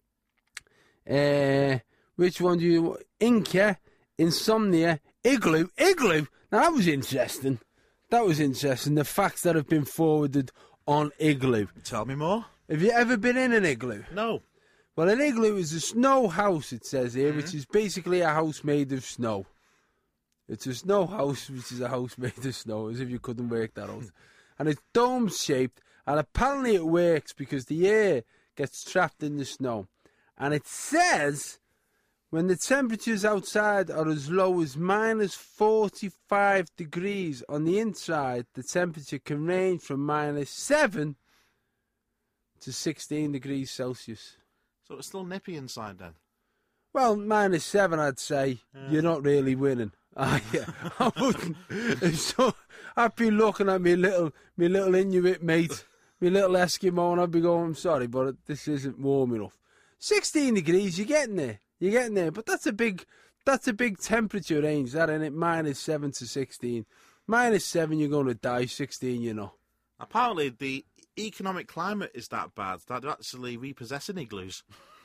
Speaker 2: Uh, which one do you... Inca, insomnia, igloo, igloo. Now, that was interesting. That was interesting. The facts that have been forwarded on igloo.
Speaker 3: Tell me more.
Speaker 2: Have you ever been in an igloo?
Speaker 3: No.
Speaker 2: Well, an igloo is a snow house, it says here, which is basically a house made of snow. It's a snow house, which is a house made of snow, as if you couldn't work that out. And it's dome-shaped, and apparently it works because the air gets trapped in the snow. And it says when the temperatures outside are as low as minus forty-five degrees on the inside, the temperature can range from minus seven to sixteen degrees Celsius.
Speaker 3: So it's still nippy inside then?
Speaker 2: Well, minus seven, I'd say.
Speaker 3: Yeah.
Speaker 2: You're not really winning. I, I wouldn't. So I'd be looking at me little, me little Inuit mate, me little Eskimo, and I'd be going, I'm sorry, but this isn't warm enough. sixteen degrees, you're getting there. You're getting there. But that's a big, that's a big temperature range, that, isn't it? Minus seven to sixteen. Minus seven, you're going to die. sixteen, you know.
Speaker 3: Apparently the economic climate is that bad that they're actually repossessing igloos.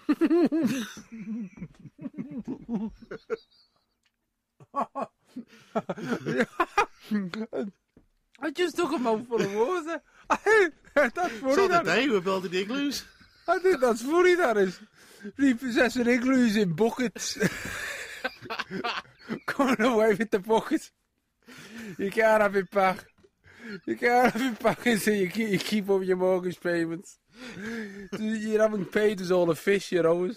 Speaker 2: I just took a mouthful of water. That's funny.
Speaker 3: So
Speaker 2: that
Speaker 3: did they who were building igloos.
Speaker 2: I think that's funny, that is. Repossessing igloos in buckets. Coming away with the bucket. You can't have it back. You can't have it back until you keep, you keep up your mortgage payments. You haven't paid us all the fish you owe us.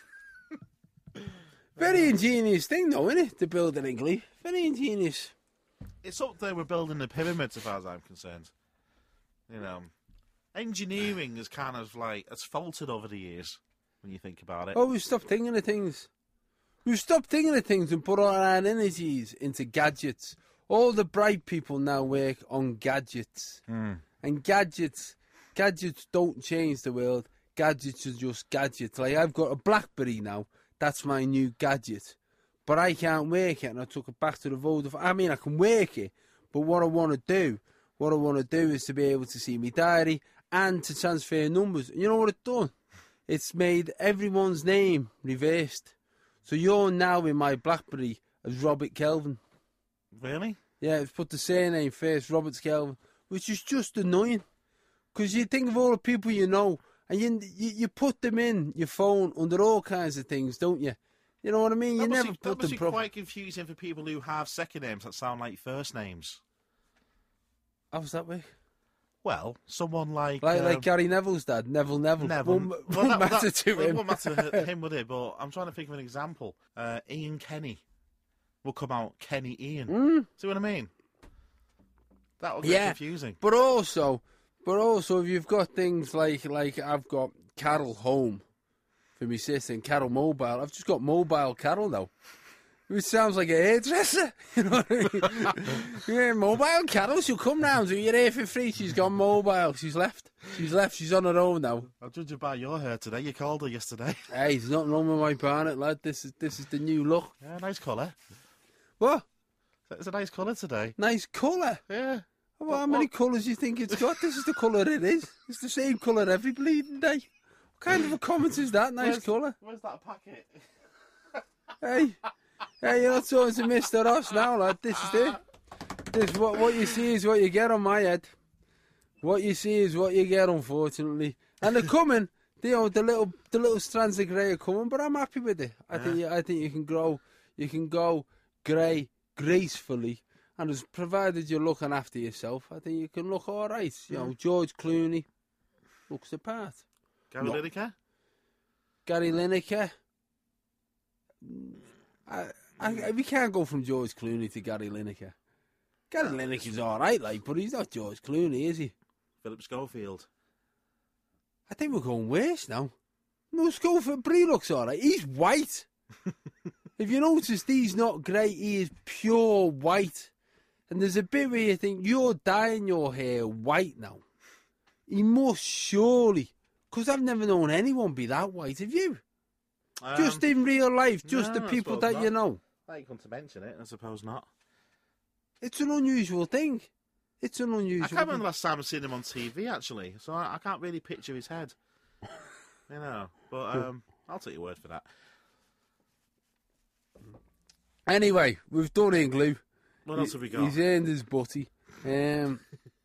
Speaker 2: Very ingenious thing, though, isn't it, to build an igloo? Very ingenious.
Speaker 3: It's up there with building the pyramids, as far as I'm concerned. You know, engineering is kind of like, it's faltered over the years, when you think about it.
Speaker 2: Oh, we've stopped thinking of things. We've stopped thinking of things and put all our energies into gadgets. All the bright people now work on gadgets.
Speaker 3: Mm.
Speaker 2: And gadgets, gadgets don't change the world. Gadgets are just gadgets. Like, I've got a BlackBerry now. That's my new gadget. But I can't work it, and I took it back to the Vodafone. I mean, I can work it, but what I want to do, what I want to do is to be able to see my diary and to transfer numbers. And you know what it's done? It's made everyone's name reversed. So you're now in my BlackBerry as Robert Kelvin.
Speaker 3: Really?
Speaker 2: Yeah, it's put the surname first, Robert Kelvin, which is just annoying. Because you think of all the people you know, and you, you you put them in your phone under all kinds of things, don't you? You know what I mean? You
Speaker 3: That must
Speaker 2: never
Speaker 3: be,
Speaker 2: put
Speaker 3: that must
Speaker 2: them
Speaker 3: be
Speaker 2: properly.
Speaker 3: quite confusing for people who have second names that sound like first names.
Speaker 2: How's that way?
Speaker 3: Well, someone like...
Speaker 2: Like,
Speaker 3: um,
Speaker 2: like Gary Neville's dad, Neville Neville.
Speaker 3: Neville.
Speaker 2: Won't,
Speaker 3: Well,
Speaker 2: won't
Speaker 3: that-
Speaker 2: matter
Speaker 3: that-
Speaker 2: to
Speaker 3: well, it
Speaker 2: him.
Speaker 3: won't matter to him, would it? But I'm trying to think of an example. Uh, Ian Kenny will come out Kenny Ian.
Speaker 2: Mm.
Speaker 3: See what I mean? That will get
Speaker 2: Yeah.
Speaker 3: confusing.
Speaker 2: But also, but also, if you've got things like, like I've got Carol Home for my sister and Carol Mobile, I've just got Mobile Carol now. Which sounds like a hairdresser. You know what I mean? Yeah, Mobile Carol, she'll come round, do your hair for free. She's gone mobile. She's left. She's left. She's on her own now.
Speaker 3: I'll judge you by your hair today. You called her yesterday.
Speaker 2: Hey, there's nothing wrong with my barnet, lad. This is this is the new look.
Speaker 3: Yeah, nice colour.
Speaker 2: What?
Speaker 3: It's a nice colour today.
Speaker 2: Nice colour.
Speaker 3: Yeah.
Speaker 2: Well, how many colours do you think it's got? This is the colour it is. It's the same colour every bleeding day. What kind of a comment is that? Nice
Speaker 3: Where's-
Speaker 2: colour.
Speaker 3: Where's that packet?
Speaker 2: Hey, hey, you're not talking to Mister Ross now, lad. This is it. This what what you see is what you get on my head. What you see is what you get, unfortunately. And they're coming. You know, the little the little strands of grey are coming, but I'm happy with it. I think you, I think you can grow, you can go grey gracefully, and as provided you're looking after yourself, I think you can look all right. You know, George Clooney, looks the part.
Speaker 3: Gary
Speaker 2: No.
Speaker 3: Lineker?
Speaker 2: Gary Lineker. I, I, we can't go from George Clooney to Gary Lineker. Gary Lineker's all right, like, but he's not George Clooney, is he?
Speaker 3: Philip Schofield.
Speaker 2: I think we're going worse now. No, Schofield, but he looks all right. He's white. If you notice, he's not grey. He is pure white. And there's a bit where you think, you're dyeing your hair white now. He must surely, because I've never known anyone be that white. Have you?
Speaker 3: Um,
Speaker 2: Just in real life, just
Speaker 3: no,
Speaker 2: the
Speaker 3: I
Speaker 2: people
Speaker 3: suppose
Speaker 2: that you
Speaker 3: not.
Speaker 2: know.
Speaker 3: Now you come to mention it, I suppose not.
Speaker 2: It's an unusual thing. It's an unusual
Speaker 3: I can't remember
Speaker 2: thing.
Speaker 3: the last time I've seen him on T V, actually, so I, I can't really picture his head. You know, but um, I'll take your word for that.
Speaker 2: Anyway, we've done Ingloo.
Speaker 3: What else have we got?
Speaker 2: He's earned his butty. Um,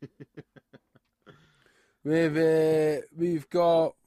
Speaker 2: we've uh, we've got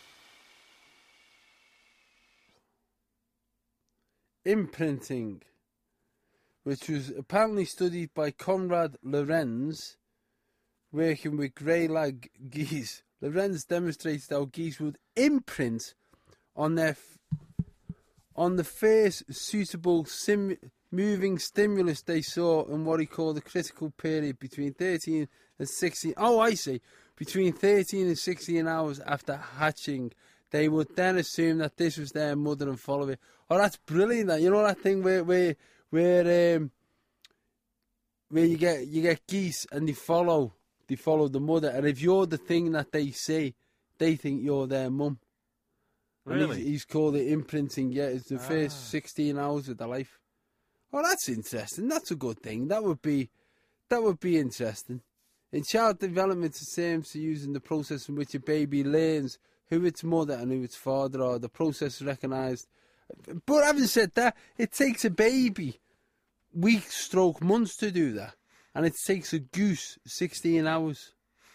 Speaker 2: imprinting, which was apparently studied by Konrad Lorenz, working with grey lag geese. Lorenz demonstrated how geese would imprint on their f- on the first suitable sim- moving stimulus they saw in what he called the critical period between thirteen and sixteen. Oh, I see. Between thirteen and sixteen hours after hatching, they would then assume that this was their mother and follow it. Oh, that's brilliant! That, you know that thing where where where um where you get you get geese and they follow they follow the mother, and if you're the thing that they see, they think you're their mum. And
Speaker 3: Really?
Speaker 2: he's, he's called it imprinting. Yeah, it's the
Speaker 3: Ah.
Speaker 2: first sixteen hours of their life. Oh, that's interesting. That's a good thing. That would be, that would be interesting. In child development, it's the same to using the process in which a baby learns who its mother and who its father are. The process recognised. But having said that, it takes a baby weeks, stroke months to do that, and it takes a goose sixteen hours.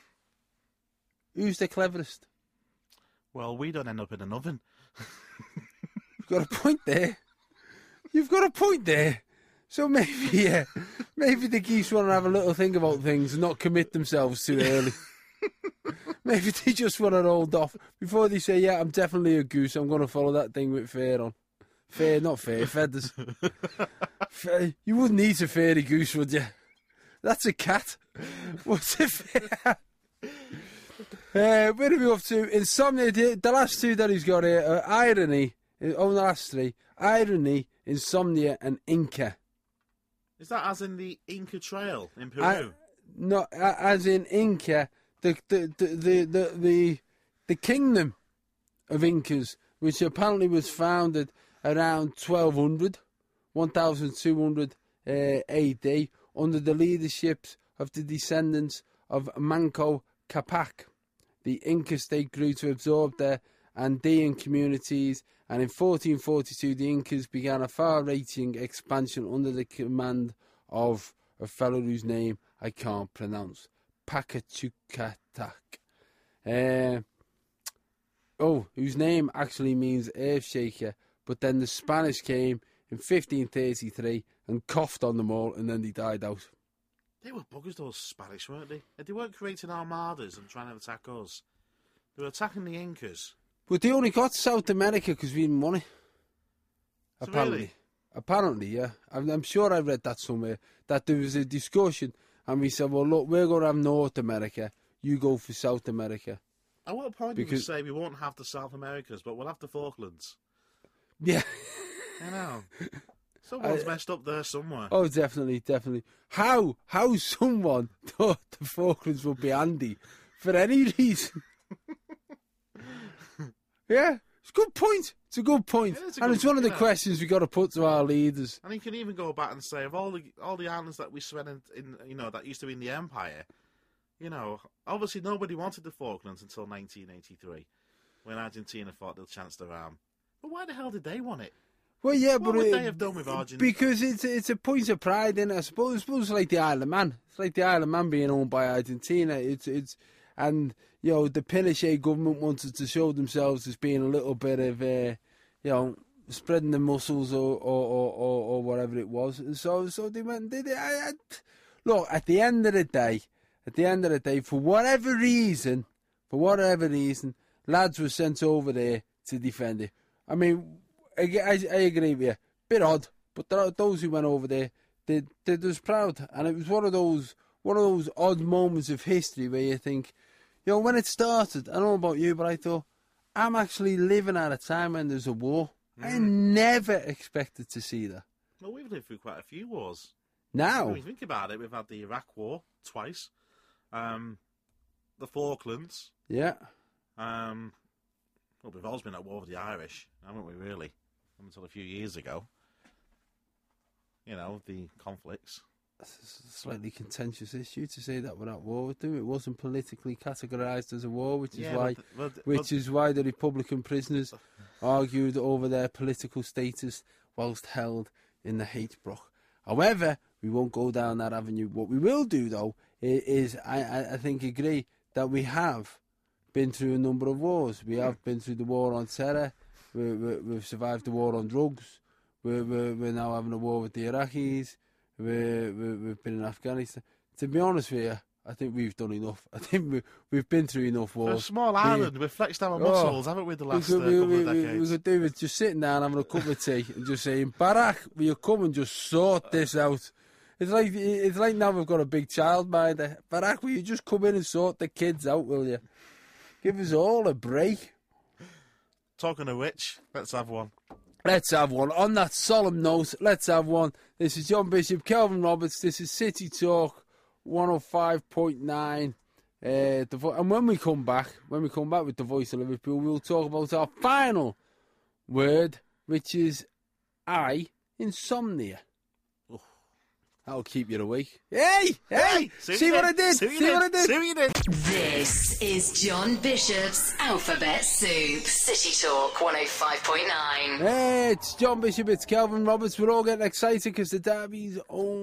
Speaker 2: Who's the cleverest?
Speaker 3: Well, we don't end up in an oven.
Speaker 2: You've got a point there. You've got a point there. So maybe, yeah, maybe the geese want to have a little think about things and not commit themselves too early. Maybe they just want to hold off before they say, yeah, I'm definitely a goose. I'm going to follow that thing with fur on. Fur, not fur, feathers. Fur, you wouldn't eat a fairy goose, would you? That's a cat. What's a fur? Uh, where are we up to? Insomnia. The, the last two that he's got here are irony. Oh, the last three. Irony, insomnia, and Inca.
Speaker 3: Is that as in the Inca Trail in Peru?
Speaker 2: I, no, a- as in Inca, the the, the the the the the kingdom of Incas, which apparently was founded around twelve hundred, twelve hundred uh, A D, under the leadership of the descendants of Manco Capac. The Inca state grew to absorb their Andean communities, and in fourteen forty-two the Incas began a far-reaching expansion under the command of a fellow whose name I can't pronounce, Pacachucatac. Uh, oh, whose name actually means earth shaker, but then the Spanish came in fifteen thirty-three and coughed on them all, and then they died out.
Speaker 3: They were buggers, those Spanish, weren't they? They weren't creating armadas and trying to attack us. They were attacking the Incas.
Speaker 2: But they only got to South America because we didn't want it.
Speaker 3: So
Speaker 2: Apparently.
Speaker 3: really?
Speaker 2: Apparently, yeah. I'm, I'm sure I read that somewhere, that there was a discussion, and we said, well, look, we're going to have North America, you go for South America.
Speaker 3: At what point did we
Speaker 2: Because-
Speaker 3: say we won't have the South Americas, but we'll have the Falklands?
Speaker 2: Yeah.
Speaker 3: You know. Someone's messed up there somewhere.
Speaker 2: Oh, definitely, definitely. How, how someone thought the Falklands would be handy for any reason. Yeah, it's a good point. It's a good point.
Speaker 3: Yeah, it's a
Speaker 2: and
Speaker 3: good-
Speaker 2: it's one of the
Speaker 3: yeah.
Speaker 2: questions we got to put to our leaders.
Speaker 3: And you can even go back and say, of all the all the islands that we spent in, in, you know, that used to be in the Empire, you know, obviously nobody wanted the Falklands until nineteen eighty-three, when Argentina fought the chance to ram. But why the hell did they want it?
Speaker 2: Well, yeah,
Speaker 3: What
Speaker 2: but
Speaker 3: would
Speaker 2: it-
Speaker 3: they have done with Argentina?
Speaker 2: Because it's it's a point of pride, in I suppose. I suppose it's like the Isle of Man. It's like the Isle of Man being owned by Argentina. It's it's and you know the Pinochet government wanted to show themselves as being a little bit of uh, you know spreading the muscles or or, or, or or whatever it was. And so so they went and did it. I, I, look, at the end of the day, at the end of the day, for whatever reason, for whatever reason, lads were sent over there to defend it. I mean, I, I, I agree with you. Bit odd, but there are those who went over there, they, they was proud. And it was one of those one of those odd moments of history where you think, you know, when it started, I don't know about you, but I thought, I'm actually living at a time when there's a war. Mm. I never expected to see that.
Speaker 3: Well, we've lived through quite a few wars.
Speaker 2: Now,
Speaker 3: when you think about it, we've had the Iraq War twice, um, the Falklands.
Speaker 2: Yeah.
Speaker 3: Um, well, we've always been at war with the Irish, haven't we, really? Until a few years ago. You know, the conflicts.
Speaker 2: It's a slightly contentious issue to say that we're at war with them. It wasn't politically categorised as a war, which is
Speaker 3: yeah,
Speaker 2: why,
Speaker 3: but, but,
Speaker 2: which
Speaker 3: but,
Speaker 2: is why the Republican prisoners argued over their political status whilst held in the Haitbrook. However, we won't go down that avenue. What we will do, though, is, is I, I think agree that we have been through a number of wars. We have been through the war on terror. We, we, we've survived the war on drugs. We're, we're, we're now having a war with the Iraqis. We're, we're, we've been in Afghanistan. To be honest with you, I think we've done enough. I think we, we've been through enough wars.
Speaker 3: For a small island, we've flexed our muscles, oh, haven't we, the last
Speaker 2: we could,
Speaker 3: uh, couple
Speaker 2: we,
Speaker 3: of decades?
Speaker 2: We, we could do with just sitting down, having a cup of tea, and just saying, Barack, will you come and just sort this out? It's like it's like now we've got a big child minder. Barack, will you just come in and sort the kids out, will you? Give us all a break.
Speaker 3: Talking of which, let's have one.
Speaker 2: Let's have one. On that solemn note, let's have one. This is John Bishop, Kelvin Roberts. This is City Talk one oh five point nine. Uh, the vo- and when we come back, when we come back with the voice of Liverpool, we'll talk about our final word, which is I, insomnia. Oh. That'll keep you awake. Hey! Hey!
Speaker 3: See,
Speaker 2: see what I did? See,
Speaker 3: see
Speaker 2: what I did?
Speaker 3: See what you did?
Speaker 1: This is John Bishop's Alphabet Soup. City Talk one oh five point nine.
Speaker 2: Hey, it's John Bishop, it's Kelvin Roberts. We're all getting excited because the derby's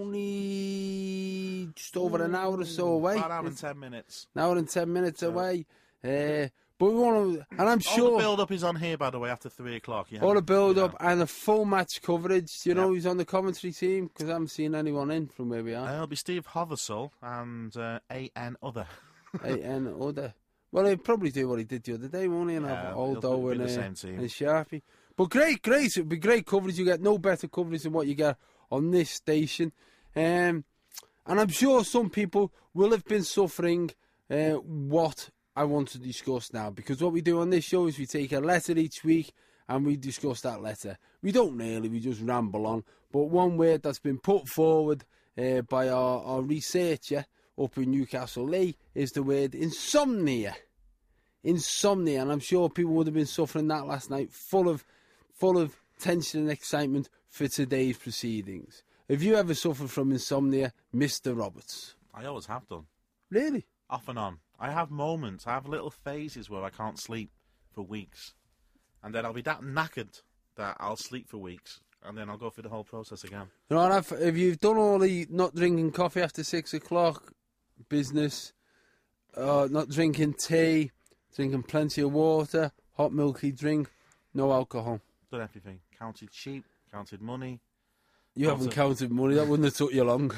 Speaker 2: only just over an hour or so away.
Speaker 3: About an hour and ten minutes.
Speaker 2: An hour and ten minutes so. away. Uh, but we want to, and I'm sure...
Speaker 3: All the build-up is on here, by the way, after three o'clock. You
Speaker 2: all the build-up
Speaker 3: yeah.
Speaker 2: and the full match coverage. Do you
Speaker 3: yeah.
Speaker 2: know who's on the commentary team? Because I haven't seen anyone in from where we are.
Speaker 3: Uh, it'll be Steve Hothersall and uh, A N Other.
Speaker 2: A N Other. Well, he'll probably do what he did the other day, won't he? And
Speaker 3: yeah,
Speaker 2: have Aldo and, uh,
Speaker 3: and
Speaker 2: Sharpie. But great, great. It'll be great coverage. You get no better coverage than what you get on this station. Um, and I'm sure some people will have been suffering uh, what I want to discuss now, because what we do on this show is we take a letter each week and we discuss that letter. We don't really, we just ramble on. But one word that's been put forward uh, by our, our researcher up in Newcastle Lee is the word insomnia. Insomnia, and I'm sure people would have been suffering that last night, full of, full of tension and excitement for today's proceedings. Have you ever suffered from insomnia, Mister Roberts?
Speaker 3: I always have done.
Speaker 2: Really?
Speaker 3: Off and on. I have moments, I have little phases where I can't sleep for weeks. And then I'll be that knackered that I'll sleep for weeks. And then I'll go through the whole process again.
Speaker 2: You know, if, if you've done all the not drinking coffee after six o'clock business, uh, not drinking tea, drinking plenty of water, hot milky drink, no alcohol.
Speaker 3: Done everything. Counted sheep, counted money.
Speaker 2: You haven't counted money, that wouldn't have took you long.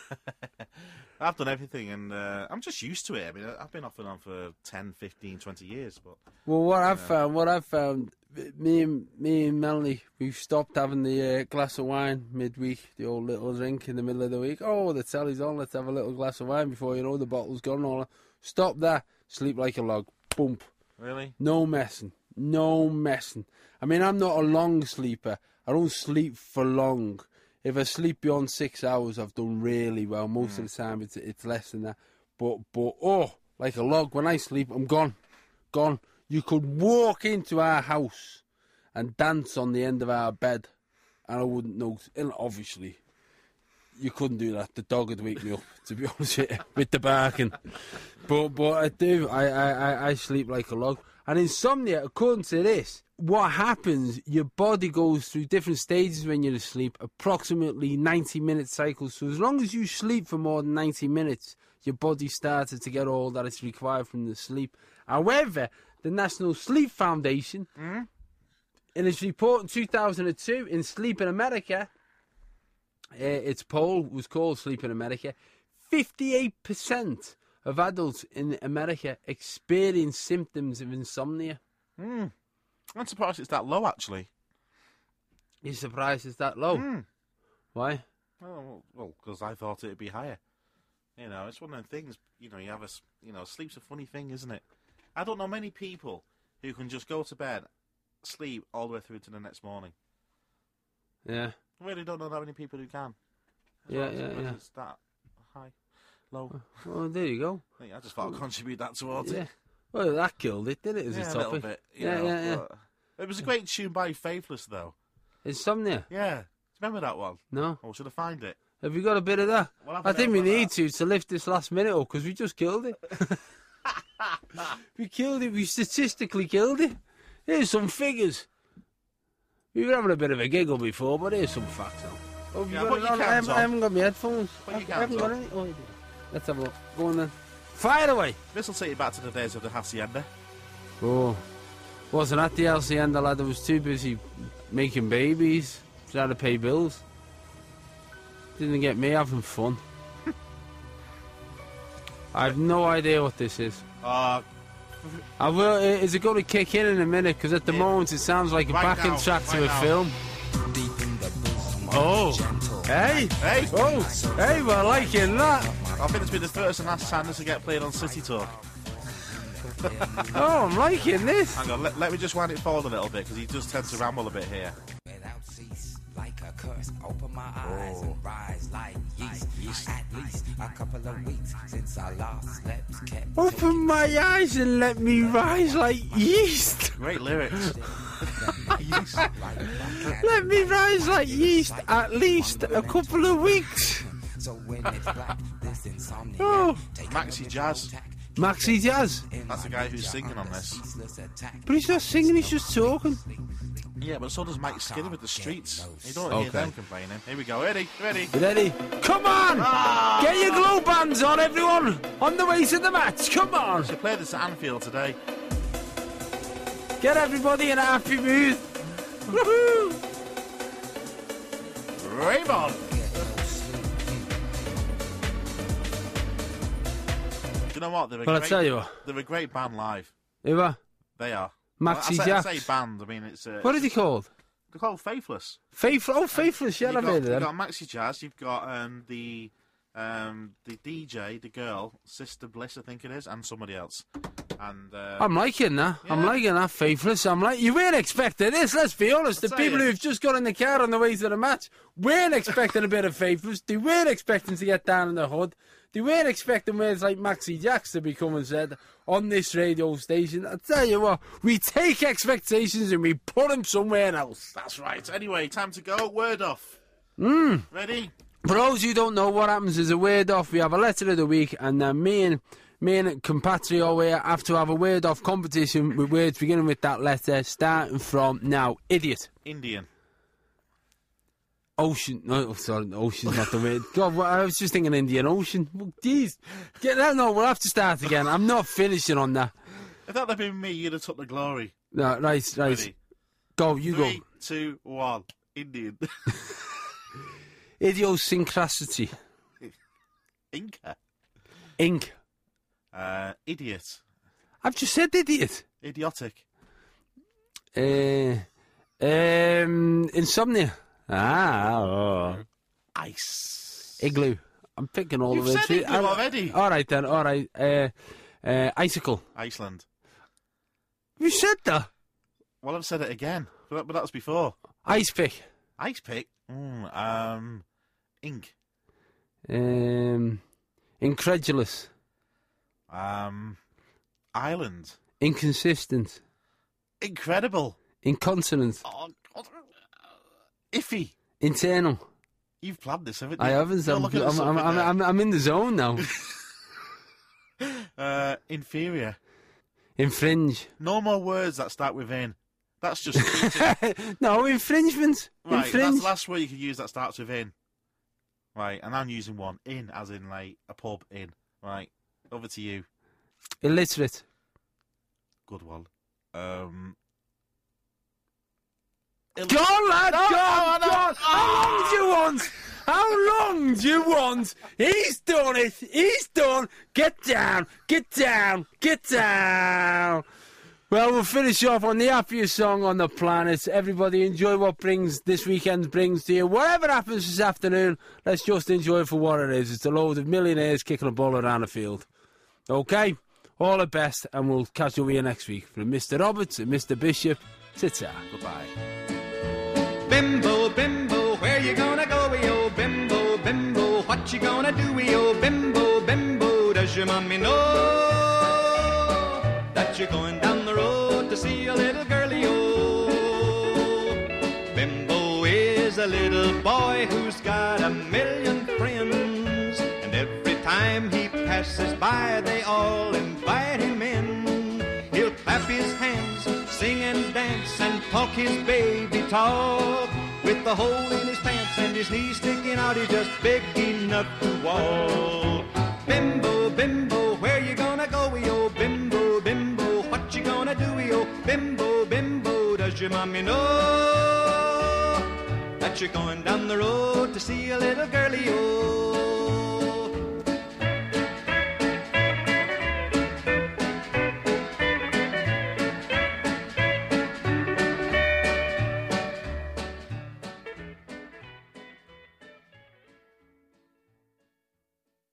Speaker 3: I've done everything, and uh, I'm just used to it. I mean, I've been off and on for ten, fifteen, twenty years. But
Speaker 2: well, what I've
Speaker 3: know.
Speaker 2: found, what I've found, me and me and Melanie, we've stopped having the uh, glass of wine midweek, the old little drink in the middle of the week. Oh, the telly's on, let's have a little glass of wine before you know the bottle's gone. All that. Stop that, sleep like a log, bump.
Speaker 3: Really?
Speaker 2: No messing, no messing. I mean, I'm not a long sleeper. I don't sleep for long. If I sleep beyond six hours, I've done really well. Most mm. of the time, it's it's less than that. But, but oh, like a log, when I sleep, I'm gone. Gone. You could walk into our house and dance on the end of our bed, and I wouldn't know. And obviously, you couldn't do that. The dog would wake me up, to be honest with you, with the barking. But, but I do. I, I, I sleep like a log. And insomnia, according to this, what happens, your body goes through different stages when you're asleep, approximately ninety minute cycles. So as long as you sleep for more than ninety minutes, your body started to get all that it's required from the sleep. However, the National Sleep Foundation, mm. in its report in two thousand two, in Sleep in America, uh, its poll was called Sleep in America, fifty-eight percent of adults in America experience symptoms of insomnia.
Speaker 3: Hmm. I'm surprised it's that low, actually.
Speaker 2: You're surprised it's that low?
Speaker 3: Mm.
Speaker 2: Why?
Speaker 3: Oh, well, because I thought it'd be higher. You know, it's one of them things, you know, you have a, s- you know, sleep's a funny thing, isn't it? I don't know many people who can just go to bed, sleep all the way through to the next morning.
Speaker 2: Yeah.
Speaker 3: I really don't know that many people who can. I
Speaker 2: Yeah,
Speaker 3: thought
Speaker 2: yeah,
Speaker 3: it
Speaker 2: yeah.
Speaker 3: was that high, low.
Speaker 2: Well, there you go.
Speaker 3: I think I just thought I'd contribute that towards
Speaker 2: Yeah.
Speaker 3: it.
Speaker 2: Well, that killed it, didn't it, as
Speaker 3: Yeah,
Speaker 2: a
Speaker 3: a little
Speaker 2: topic?
Speaker 3: bit. You
Speaker 2: Yeah,
Speaker 3: know,
Speaker 2: yeah, yeah.
Speaker 3: but It was a great tune by Faithless, though.
Speaker 2: Insomnia?
Speaker 3: Yeah. Remember that one?
Speaker 2: No.
Speaker 3: Or should I find it?
Speaker 2: Have you got a bit of that?
Speaker 3: We'll have
Speaker 2: I
Speaker 3: a
Speaker 2: think
Speaker 3: bit
Speaker 2: we
Speaker 3: of
Speaker 2: need
Speaker 3: that.
Speaker 2: to to lift this last minute up because we just killed it. we killed it. We statistically killed it. Here's some figures. We were having a bit of a giggle before, but here's some facts now. Oh, have you
Speaker 3: Yeah,
Speaker 2: got
Speaker 3: put
Speaker 2: it
Speaker 3: your
Speaker 2: on? I,
Speaker 3: cans
Speaker 2: haven't, I
Speaker 3: on.
Speaker 2: haven't got my headphones.
Speaker 3: Put
Speaker 2: I,
Speaker 3: your
Speaker 2: I haven't
Speaker 3: cans
Speaker 2: got
Speaker 3: on.
Speaker 2: any. Oh, you do. Let's have a look. Go on then. Fire away.
Speaker 3: This will take you back to the days of the Hacienda.
Speaker 2: Oh, wasn't at the Hacienda, lad. I was too busy making babies, trying to pay bills. Didn't get me having fun. I have no idea what this is.
Speaker 3: Uh,
Speaker 2: I will. Is it going to kick in in a minute? Because at the
Speaker 3: Yeah.
Speaker 2: moment it sounds like a
Speaker 3: Right
Speaker 2: backing
Speaker 3: now,
Speaker 2: track to
Speaker 3: right
Speaker 2: a
Speaker 3: now.
Speaker 2: film. Oh, hey,
Speaker 3: hey!
Speaker 2: oh, hey, we're liking that.
Speaker 3: I think it's been the first and last time this will get played on City Talk.
Speaker 2: Oh, I'm liking this.
Speaker 3: Hang on, let, let me just wind it forward a little bit, because he does tend to ramble a bit here.
Speaker 6: Without cease, like a curse, open my eyes and rise like yeast. At least a couple of weeks since I last slept, kept
Speaker 2: Open my eyes and let me rise like yeast.
Speaker 3: Great lyrics. Yeast.
Speaker 2: Let me rise like yeast at least a couple of weeks.
Speaker 6: So when it's black, this insomnia.
Speaker 2: Oh,
Speaker 3: Maxi Jazz.
Speaker 2: Maxi Jazz.
Speaker 3: That's the guy who's singing on this.
Speaker 2: But he's not singing, he's just talking.
Speaker 3: Yeah, but so does Mike Skinner with the Streets. You don't
Speaker 2: Okay.
Speaker 3: hear them complaining. Here we go. Ready? Ready?
Speaker 2: You ready? Come on! Get your glow bands on, everyone! On the way to the match, come on!
Speaker 3: To play this at Anfield today.
Speaker 2: Get everybody in a happy mood. Woohoo!
Speaker 3: Raymond! Do you know what? They're a
Speaker 2: Well, I
Speaker 3: great,
Speaker 2: tell you what,
Speaker 3: they're a great band live.
Speaker 2: who are?
Speaker 3: They are.
Speaker 2: Maxi
Speaker 3: I say,
Speaker 2: Jacks.
Speaker 3: I say band. I mean, it's uh,
Speaker 2: What are they called?
Speaker 3: they're called Faithless.
Speaker 2: Faithful. Oh, Faithless. Yeah,
Speaker 3: You've
Speaker 2: I've
Speaker 3: got,
Speaker 2: heard of
Speaker 3: you've
Speaker 2: them.
Speaker 3: got Maxi Jazz. You've got um, the um, the D J, the girl, Sister Bliss, I think it is, and somebody else. And uh,
Speaker 2: I'm liking that. I'm
Speaker 3: Yeah.
Speaker 2: liking that. Faithless. I'm like, you weren't expecting this. Let's be honest. The
Speaker 3: tell
Speaker 2: people
Speaker 3: you.
Speaker 2: who've just got in the car on the way to the match weren't expecting a bit of Faithless. They weren't expecting to get down in the hood. They weren't expecting words like Maxi Jacks to be coming said on this radio station. I tell you what, we take expectations and we put them somewhere else.
Speaker 3: that's right. Anyway, time to go. Word off.
Speaker 2: Mm.
Speaker 3: Ready?
Speaker 2: For those who don't know, what happens is a word off. We have a letter of the week, and then me and me and compatrio here have to have a word off competition with words beginning with that letter, starting from now. Idiot.
Speaker 3: Indian.
Speaker 2: Ocean. No, oh, sorry, ocean's not the word. God, well, I was just thinking Indian Ocean. Well, jeez. Get that? No, we'll have to start again. I'm not finishing on that.
Speaker 3: If that had been me, you'd have took the glory.
Speaker 2: No, right, right.
Speaker 3: Ready?
Speaker 2: Go, you
Speaker 3: Three,
Speaker 2: go.
Speaker 3: two, one. Indian.
Speaker 2: Idiosyncrasy.
Speaker 3: Inca.
Speaker 2: Ink.
Speaker 3: Uh, idiot.
Speaker 2: I've just said idiot.
Speaker 3: Idiotic.
Speaker 2: Uh, um, insomnia. Ah, oh.
Speaker 3: Ice.
Speaker 2: Igloo. I'm picking all
Speaker 3: You've
Speaker 2: the words.
Speaker 3: said igloo
Speaker 2: I-
Speaker 3: already.
Speaker 2: All right then. All right. Uh, uh, icicle.
Speaker 3: Iceland.
Speaker 2: You said that.
Speaker 3: Well, I've said it again, but that, but that was before.
Speaker 2: Ice pick.
Speaker 3: Ice pick. Mm, um, ink.
Speaker 2: Um, incredulous.
Speaker 3: Um, island.
Speaker 2: Inconsistent.
Speaker 3: Incredible.
Speaker 2: Incontinent.
Speaker 3: Oh, God. Iffy.
Speaker 2: Internal.
Speaker 3: You've planned this, haven't you?
Speaker 2: I haven't.
Speaker 3: You're
Speaker 2: I'm,
Speaker 3: looking at
Speaker 2: I'm, I'm,
Speaker 3: something
Speaker 2: I'm,
Speaker 3: there.
Speaker 2: I'm, I'm in the zone now.
Speaker 3: Uh, inferior.
Speaker 2: Infringe.
Speaker 3: No more words that start with in. That's just cheating.
Speaker 2: No, infringement.
Speaker 3: Right, that's
Speaker 2: Infringe.
Speaker 3: the last word you could use that starts with in. Right, and I'm using one. In, as in, like, a pub in. Right, over to you.
Speaker 2: Illiterate.
Speaker 3: Good one. Um...
Speaker 2: Go on, lad.
Speaker 3: No,
Speaker 2: go on,
Speaker 3: no,
Speaker 2: go
Speaker 3: no.
Speaker 2: on. How long do you want? How long do you want? He's done it. He's done. Get down. Get down. Get down. Well, we'll finish off on the happiest song on the planet. Everybody enjoy what brings this weekend brings to you. Whatever happens this afternoon, let's just enjoy it for what it is. It's a load of millionaires kicking a ball around the field. Okay? All the best, and we'll catch up with you next week. From Mister Roberts and Mister Bishop, sit-ta. Goodbye.
Speaker 7: Bimbo, bimbo, where you gonna go, yo? Bimbo, bimbo, what you gonna do, yo? Bimbo, bimbo, does your mommy know that you're going down the road to see a little girlie, oh? Bimbo is a little boy who's got a million friends, and every time he passes by, they all invite him in. He'll clap his hands, sing and dance, and talk his baby talk. With the hole in his pants and his knees sticking out, he's just big enough to walk. Bimbo, bimbo, where you gonna go, yo? Bimbo, bimbo, what you gonna do, yo? Bimbo, bimbo, does your mommy know that you're going down the road to see a little girlie, yo?